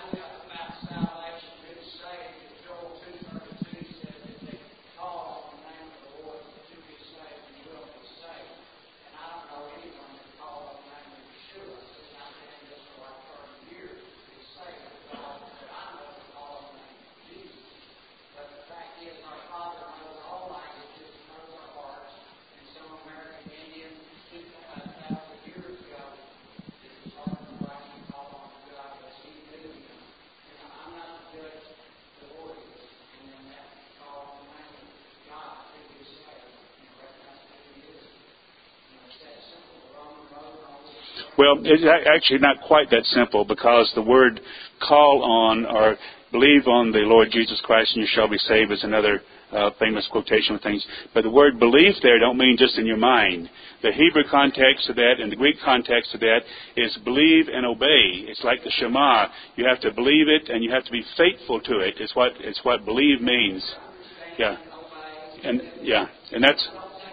Well, it's actually not quite that simple, because the word call on or believe on the Lord Jesus Christ and you shall be saved is another uh, famous quotation of things. But the word belief there don't mean just in your mind. The Hebrew context of that and the Greek context of that is believe and obey. It's like the Shema. You have to believe it and you have to be faithful to it. It's what it's what believe means. Yeah. And yeah, and that's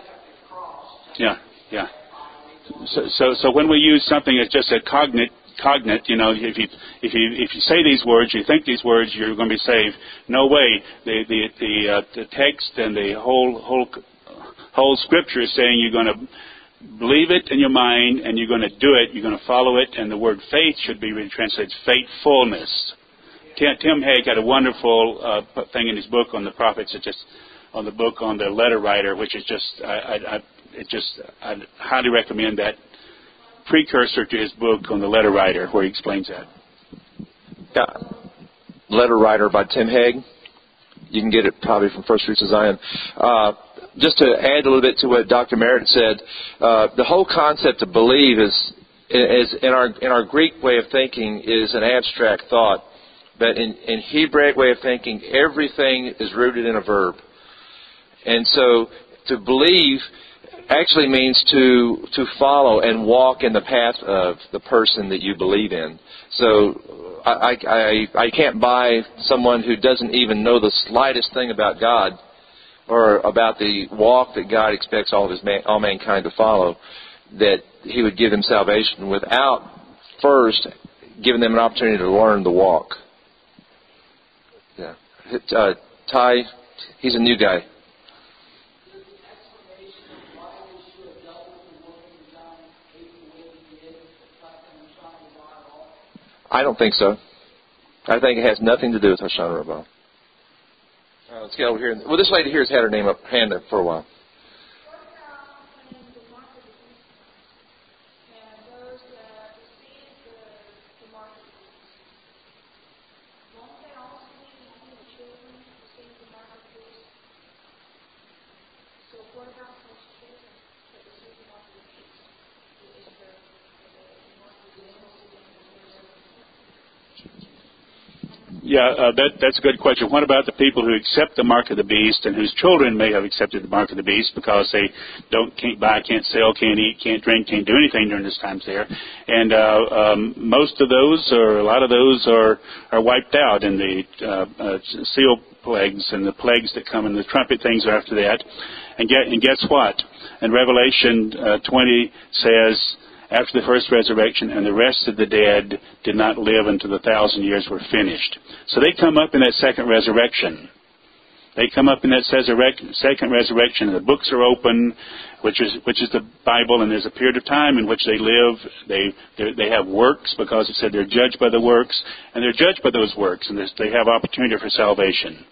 yeah, yeah. So, so, so when we use something that's just a cognate, cognate, you know, if you if you if you say these words, you think these words, you're going to be saved. No way. The the the, uh, the text and the whole whole whole Scripture is saying you're going to believe it in your mind and you're going to do it. You're going to follow it. And the word faith should be really translated faithfulness. Tim, Tim Hagg got a wonderful uh, thing in his book on the prophets. It's just on the book on the letter writer, which is just I. I, I It just, I'd highly recommend that precursor to his book on the letter writer, where he explains that. Yeah, Letter Writer by Tim Hagg. You can get it probably from First Fruits of Zion. Uh, just to add a little bit to what Doctor Merritt said, uh, the whole concept of believe is, is in our in our Greek way of thinking is an abstract thought, but in, in Hebraic way of thinking, everything is rooted in a verb, and so to believe actually means to to follow and walk in the path of the person that you believe in. So I, I, I can't buy someone who doesn't even know the slightest thing about God or about the walk that God expects all of his man, all mankind to follow, that he would give them salvation without first giving them an opportunity to learn the walk. Yeah, uh, Ty, he's a new guy. I don't think so. I think it has nothing to do with Hoshana Rabbah. Uh, let's get over here. Well, this lady here has had her name up, hand up for a while. Yeah, uh, that, that's a good question. What about the people who accept the mark of the beast and whose children may have accepted the mark of the beast because they don't can't buy, can't sell, can't eat, can't drink, can't do anything during this time there? And uh, um, most of those, or a lot of those, are are wiped out in the uh, uh, seal plagues and the plagues that come, and the trumpet things are after that. And get and guess what? And Revelation uh, twenty says, after the first resurrection, and the rest of the dead did not live until the thousand years were finished. So they come up in that second resurrection. They come up in that second resurrection, and the books are open, which is which is the Bible, and there's a period of time in which they live. They they have works, because it said they're judged by the works, and they're judged by those works, and they have opportunity for salvation.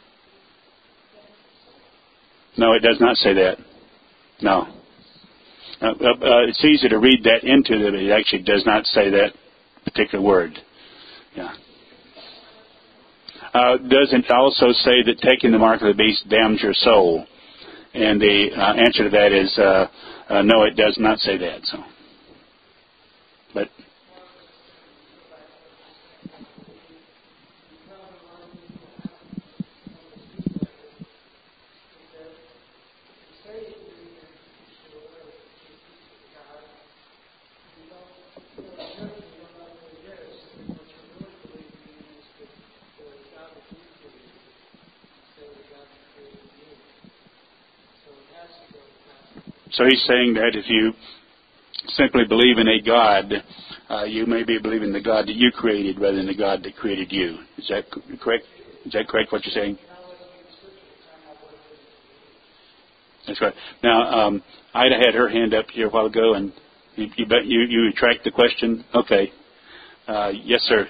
No, it does not say that. No. Uh, uh, it's easy to read that into it, but it actually does not say that particular word. Yeah. Uh, doesn't also say that taking the mark of the beast damns your soul? And the uh, answer to that is uh, uh, no, it does not say that. So, but. So he's saying that if you simply believe in a God, uh, you may be believing in the God that you created rather than the God that created you. Is that correct? Is that correct what you're saying? That's right. Now, um, Ida had her hand up here a while ago, and you you, bet you, you retract the question? Okay. Uh, yes, sir.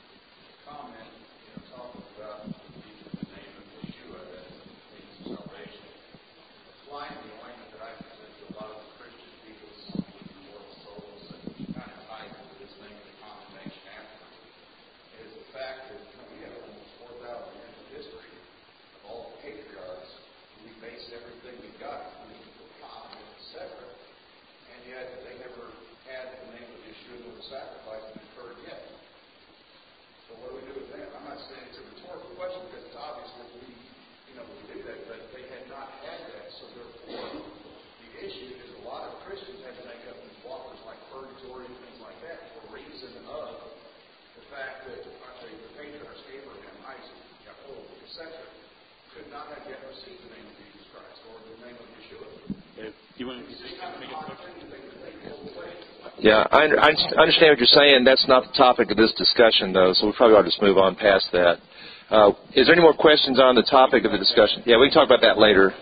Yeah, I, I understand what you're saying. That's not the topic of this discussion, though, so we probably ought to just move on past that. Uh, is there any more questions on the topic of the discussion? Yeah, we can talk about that later.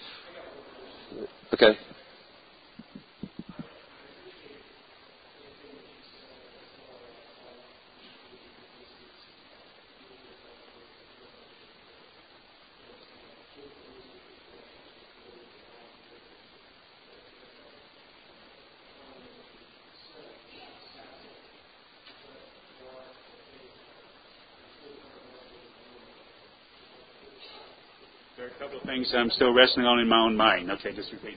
Okay. There are a couple of things I'm still wrestling on in my own mind. Okay, just repeat.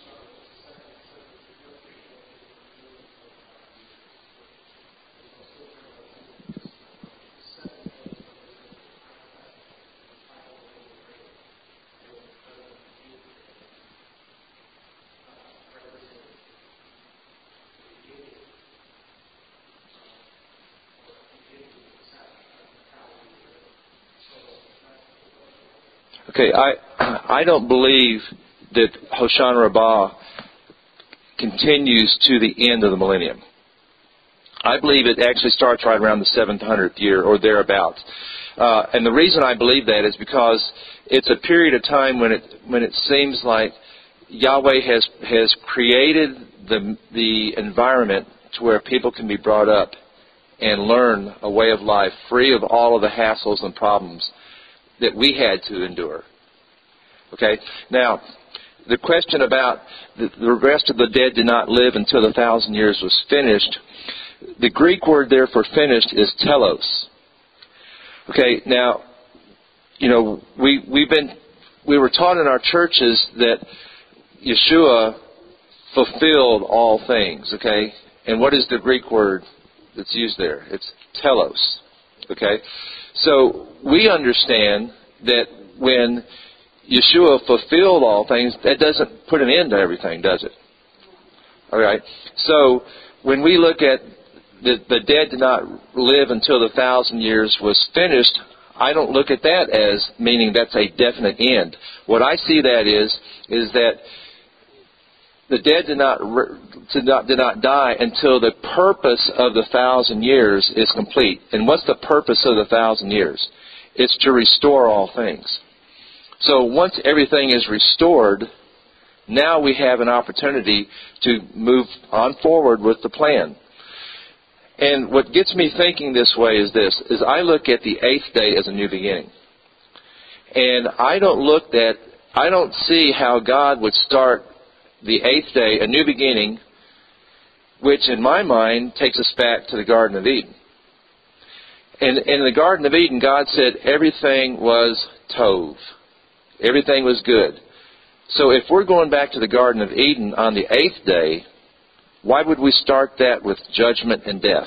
Okay, I I don't believe that Hoshana Rabbah continues to the end of the millennium. I believe it actually starts right around the seven hundredth year or thereabouts. Uh, and the reason I believe that is because it's a period of time when it when it seems like Yahweh has has created the the environment to where people can be brought up and learn a way of life free of all of the hassles and problems that we had to endure. Okay? Now, the question about the, the rest of the dead did not live until the thousand years was finished, the Greek word there for finished is telos. Okay, now, you know, we, we've been, we were taught in our churches that Yeshua fulfilled all things, okay? And what is the Greek word that's used there? It's telos, okay? So we understand that when Yeshua fulfilled all things, that doesn't put an end to everything, does it? All right. So when we look at the, the dead did not live until the thousand years was finished, I don't look at that as meaning that's a definite end. What I see that is is that the dead did not did not did not die until the purpose of the thousand years is complete. And what's the purpose of the thousand years? It's to restore all things. So once everything is restored, now we have an opportunity to move on forward with the plan. And what gets me thinking this way is this, is I look at the eighth day as a new beginning. And I don't look at, I don't see how God would start the eighth day, a new beginning, which in my mind takes us back to the Garden of Eden. And in the Garden of Eden, God said everything was tov. Everything was good. So if we're going back to the Garden of Eden on the eighth day, why would we start that with judgment and death?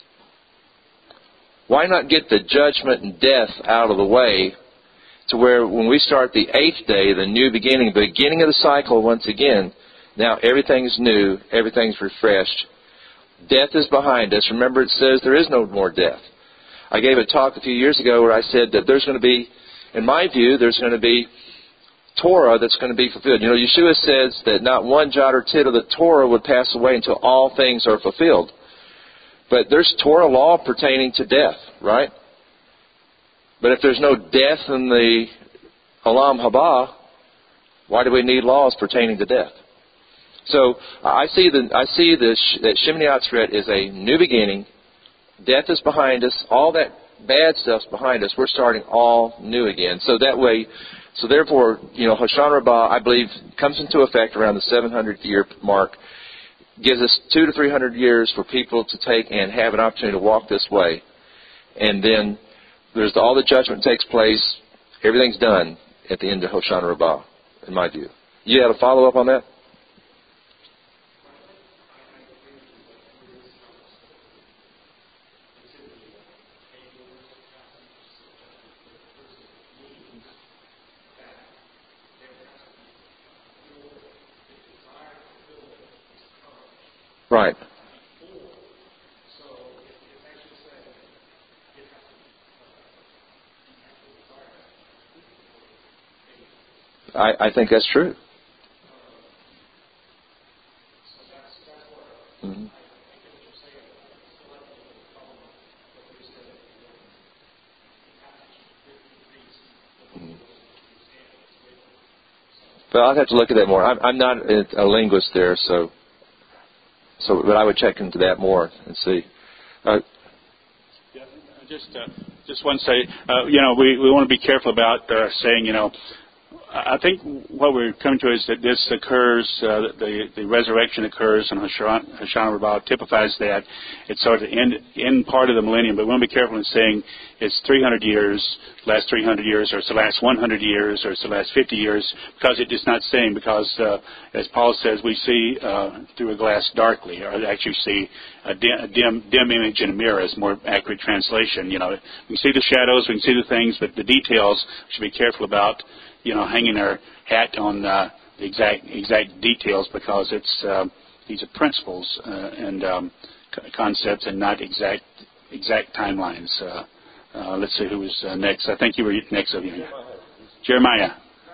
Why not get the judgment and death out of the way to where when we start the eighth day, the new beginning, the beginning of the cycle once again, now everything's new, everything's refreshed. Death is behind us. Remember, it says there is no more death. I gave a talk a few years ago where I said that there's going to be, in my view, there's going to be Torah that's going to be fulfilled. You know, Yeshua says that not one jot or tittle of the Torah would pass away until all things are fulfilled. But there's Torah law pertaining to death, right? But if there's no death in the Olam Haba, why do we need laws pertaining to death? So I see the I see the, that Shemini Atzeret is a new beginning. Death is behind us. All that bad stuff's behind us. We're starting all new again. So that way, so therefore, you know, Hoshana Rabbah, I believe, comes into effect around the seven hundredth year mark. Gives us two to three hundred years for people to take and have an opportunity to walk this way. And then there's all the judgment takes place. Everything's done at the end of Hoshana Rabbah, in my view. You had a follow-up on that? Right. I, I think that's true. Mm-hmm. Mm-hmm. But I'll have to look at that more. I'm, I'm not a linguist there, so so but I would check into that more and see. Uh, yeah, just uh, just want to say, uh, you know, we, we want to be careful about uh, saying, you know, I think what we're coming to is that this occurs, uh, the the resurrection occurs, and Hoshana, Hoshana Rabbah typifies that. It's sort of the end, end part of the millennium, but we want to be careful in saying it's three hundred years, last three hundred years, or it's the last one hundred years, or it's the last fifty years, because it is not saying, because uh, as Paul says, we see uh, through a glass darkly, or actually see a dim, a dim, dim image in a mirror is more accurate translation. You know, we can see the shadows, we can see the things, but the details we should be careful about. You know, hanging our hat on uh, the exact exact details, because it's uh, these are principles uh, and um, c- concepts and not exact exact timelines. Uh, uh, let's see who was uh, next. I think you were next of you. Jeremiah.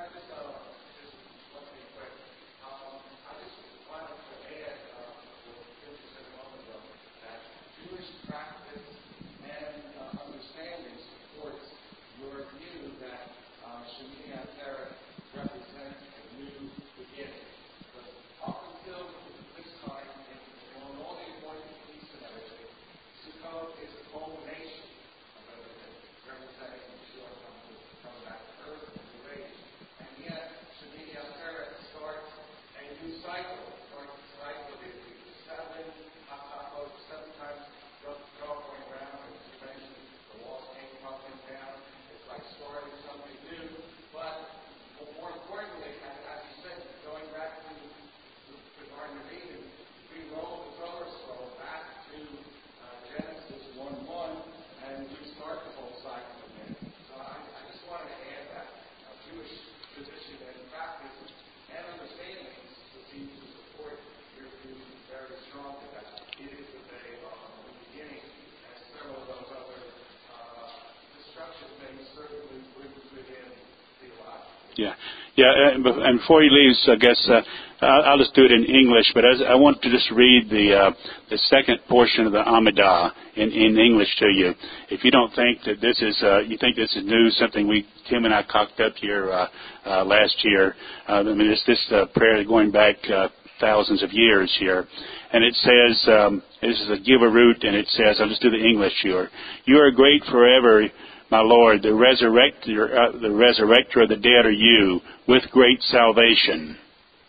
Yeah, yeah, and before he leaves, I guess uh, I'll just do it in English. But as I want to just read the uh, the second portion of the Amidah in, in English to you. If you don't think that this is, uh, you think this is new, something we Tim and I cocked up here uh, uh, last year. Uh, I mean, it's this uh, prayer going back uh, thousands of years here, and it says, um, this is a Giva root, and it says, I'll just do the English here. You are great forever, my Lord, the resurrector, uh, the resurrector of the dead are you, with great salvation.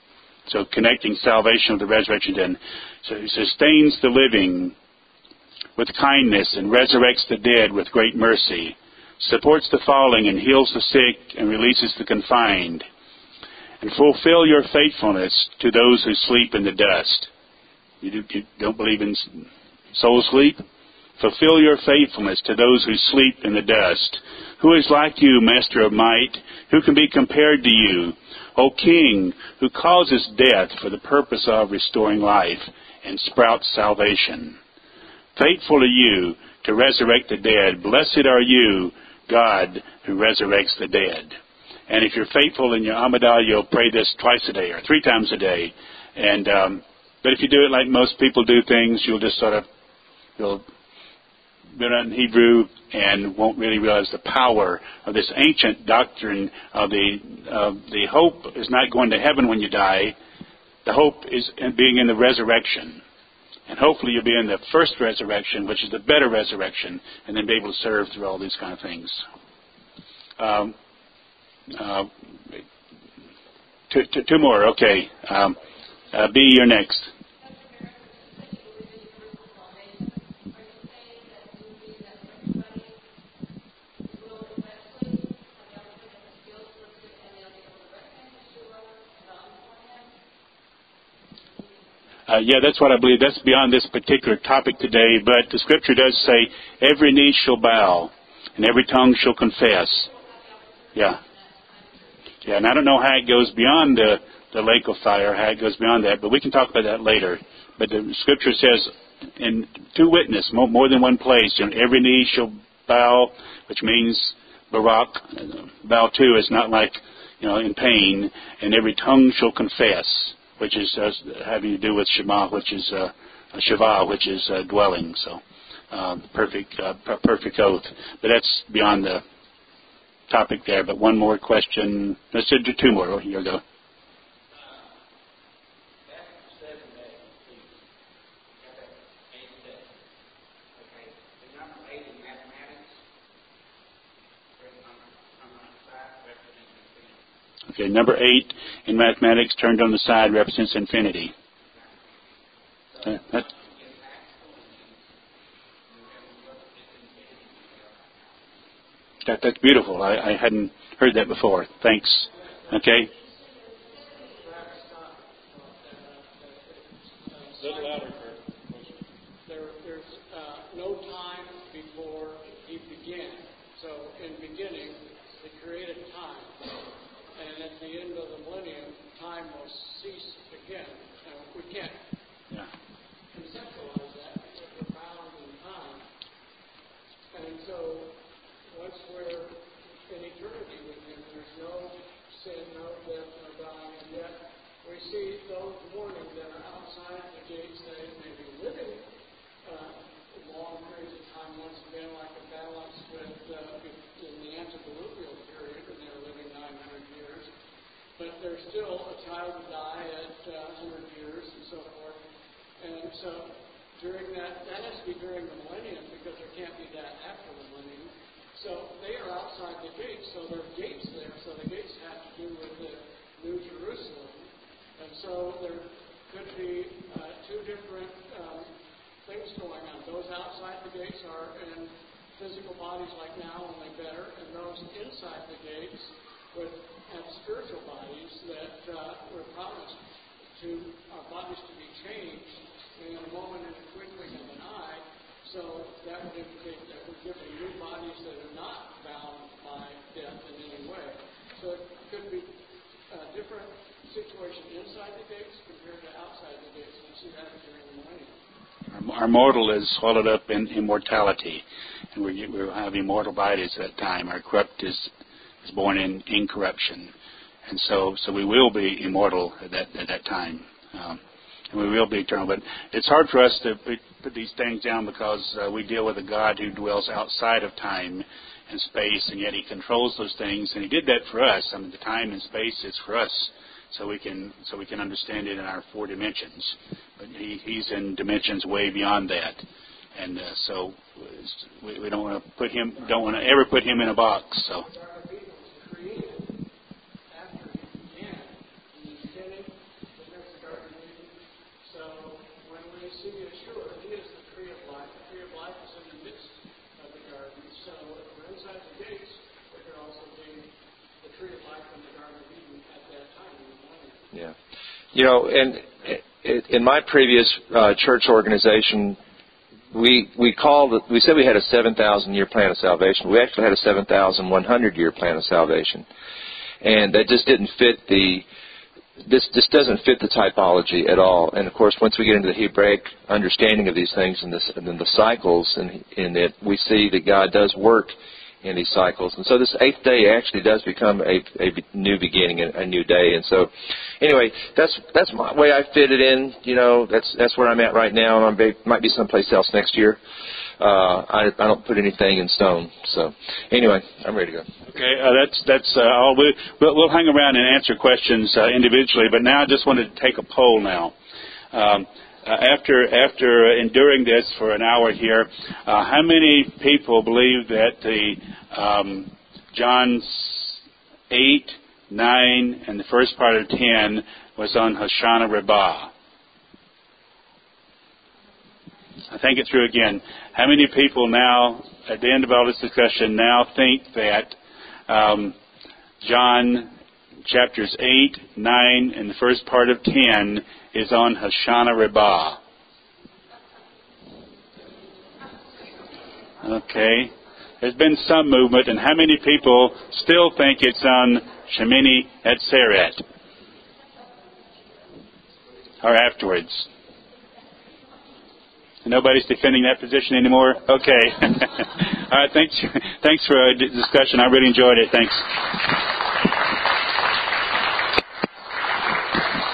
So connecting salvation with the resurrection then. So he sustains the living with kindness and resurrects the dead with great mercy, supports the falling and heals the sick and releases the confined. And fulfill your faithfulness to those who sleep in the dust. You, do, you don't believe in soul sleep? Fulfill your faithfulness to those who sleep in the dust. Who is like you, Master of might? Who can be compared to you? O King, who causes death for the purpose of restoring life and sprouts salvation. Faithful are you to resurrect the dead. Blessed are you, God, who resurrects the dead. And if you're faithful in your Amidah, you'll pray this twice a day or three times a day. And um, but if you do it like most people do things, you'll just sort of you'll do it in Hebrew and won't really realize the power of this ancient doctrine of the uh, the hope is not going to heaven when you die. The hope is in being in the resurrection. And hopefully you'll be in the first resurrection, which is the better resurrection, and then be able to serve through all these kind of things. Um, uh, two, two, two more, okay. Um, uh, B, you're next. Uh, yeah, that's what I believe. That's beyond this particular topic today, but the Scripture does say, every knee shall bow, and every tongue shall confess. Yeah. Yeah, and I don't know how it goes beyond the, the lake of fire, how it goes beyond that, but we can talk about that later. But the Scripture says, in two witness, more, more than one place, you know, every knee shall bow, which means Barak. Bow too is not like, you know, in pain, and every tongue shall confess, which is uh, having to do with Shema, which is uh, Shiva, which is uh, dwelling. So, uh, perfect, uh, perfect oath. But that's beyond the topic there. But one more question. Let's do two more. Oh, here we go. Okay, number eight in mathematics, turned on the side, represents infinity. Uh, that, that, that's beautiful. I, I hadn't heard that before. Thanks. Okay. There, there's uh, no time before he began. So in beginning, he created time. And at the end of the millennium, time will cease again. And we can't Yeah. conceptualize that because we're bound in time. And so once we're in eternity with him, there's no sin, no death, no dying. And yet we see those warnings that are outside the gates that may be living uh, long periods of time once again, like a balance with uh, in the antediluvial period when they were living nine hundred years. But there's still a time to die at uh, one hundred years and so forth. And so during that, that has to be during the millennium because there can't be that after the millennium. So they are outside the gates, so there are gates there. So the gates have to do with the New Jerusalem. And so there could be uh, two different um, things going on. Those outside the gates are in physical bodies like now, only better, and those inside the gates with have spiritual bodies that uh, were promised to our bodies to be changed in a moment, in a twinkling of an eye. So that would indicate that we're given new bodies that are not bound by death in any way. So it could be a different situation inside the gates compared to outside the gates. And we see that during the millennium. Our mortal is swallowed up in immortality, and we will have immortal bodies at that time. Our corrupt is is born in incorruption, and so so we will be immortal at that at that time, um, and we will be eternal. But it's hard for us to put these things down because uh, we deal with a God who dwells outside of time and space, and yet He controls those things, and He did that for us. I mean, the time and space is for us, so we can so we can understand it in our four dimensions. But he, He's in dimensions way beyond that, and uh, so we, we don't want to put him don't want to ever put Him in a box. So. After he began, he finished, but there the gates, but could also be the tree of life in the Garden of Eden at that time in the millennium. Yeah. You know, and in my previous uh, church organization, we we called it, we said we had a seven thousand year plan of salvation. We actually had a seven thousand one hundred year plan of salvation, and that just didn't fit the this this doesn't fit the typology at all. And of course, once we get into the Hebraic understanding of these things and, this, and then the cycles, and in it, we see that God does work in these cycles. And so this eighth day actually does become a, a new beginning, a, a new day. And so, anyway, that's that's my way I fit it in. You know, that's that's where I'm at right now. I might be someplace else next year. Uh, I, I don't put anything in stone. So, anyway, I'm ready to go. Okay, uh, that's that's uh, all. We, we'll, we'll hang around and answer questions uh, individually, but now I just wanted to take a poll now. Um, Uh, after after enduring this for an hour here, uh, how many people believe that the um, John eight, nine, and the first part of ten was on Hoshana Rabbah? I think it through again. How many people now, at the end of all this discussion, now think that um, John chapters eight, nine, and the first part of ten is on Hoshana Rabbah? Okay. There's been some movement, and how many people still think it's on Shemini Atzeret? Or afterwards? Nobody's defending that position anymore? Okay. All right, thanks, thanks for the discussion. I really enjoyed it. Thanks.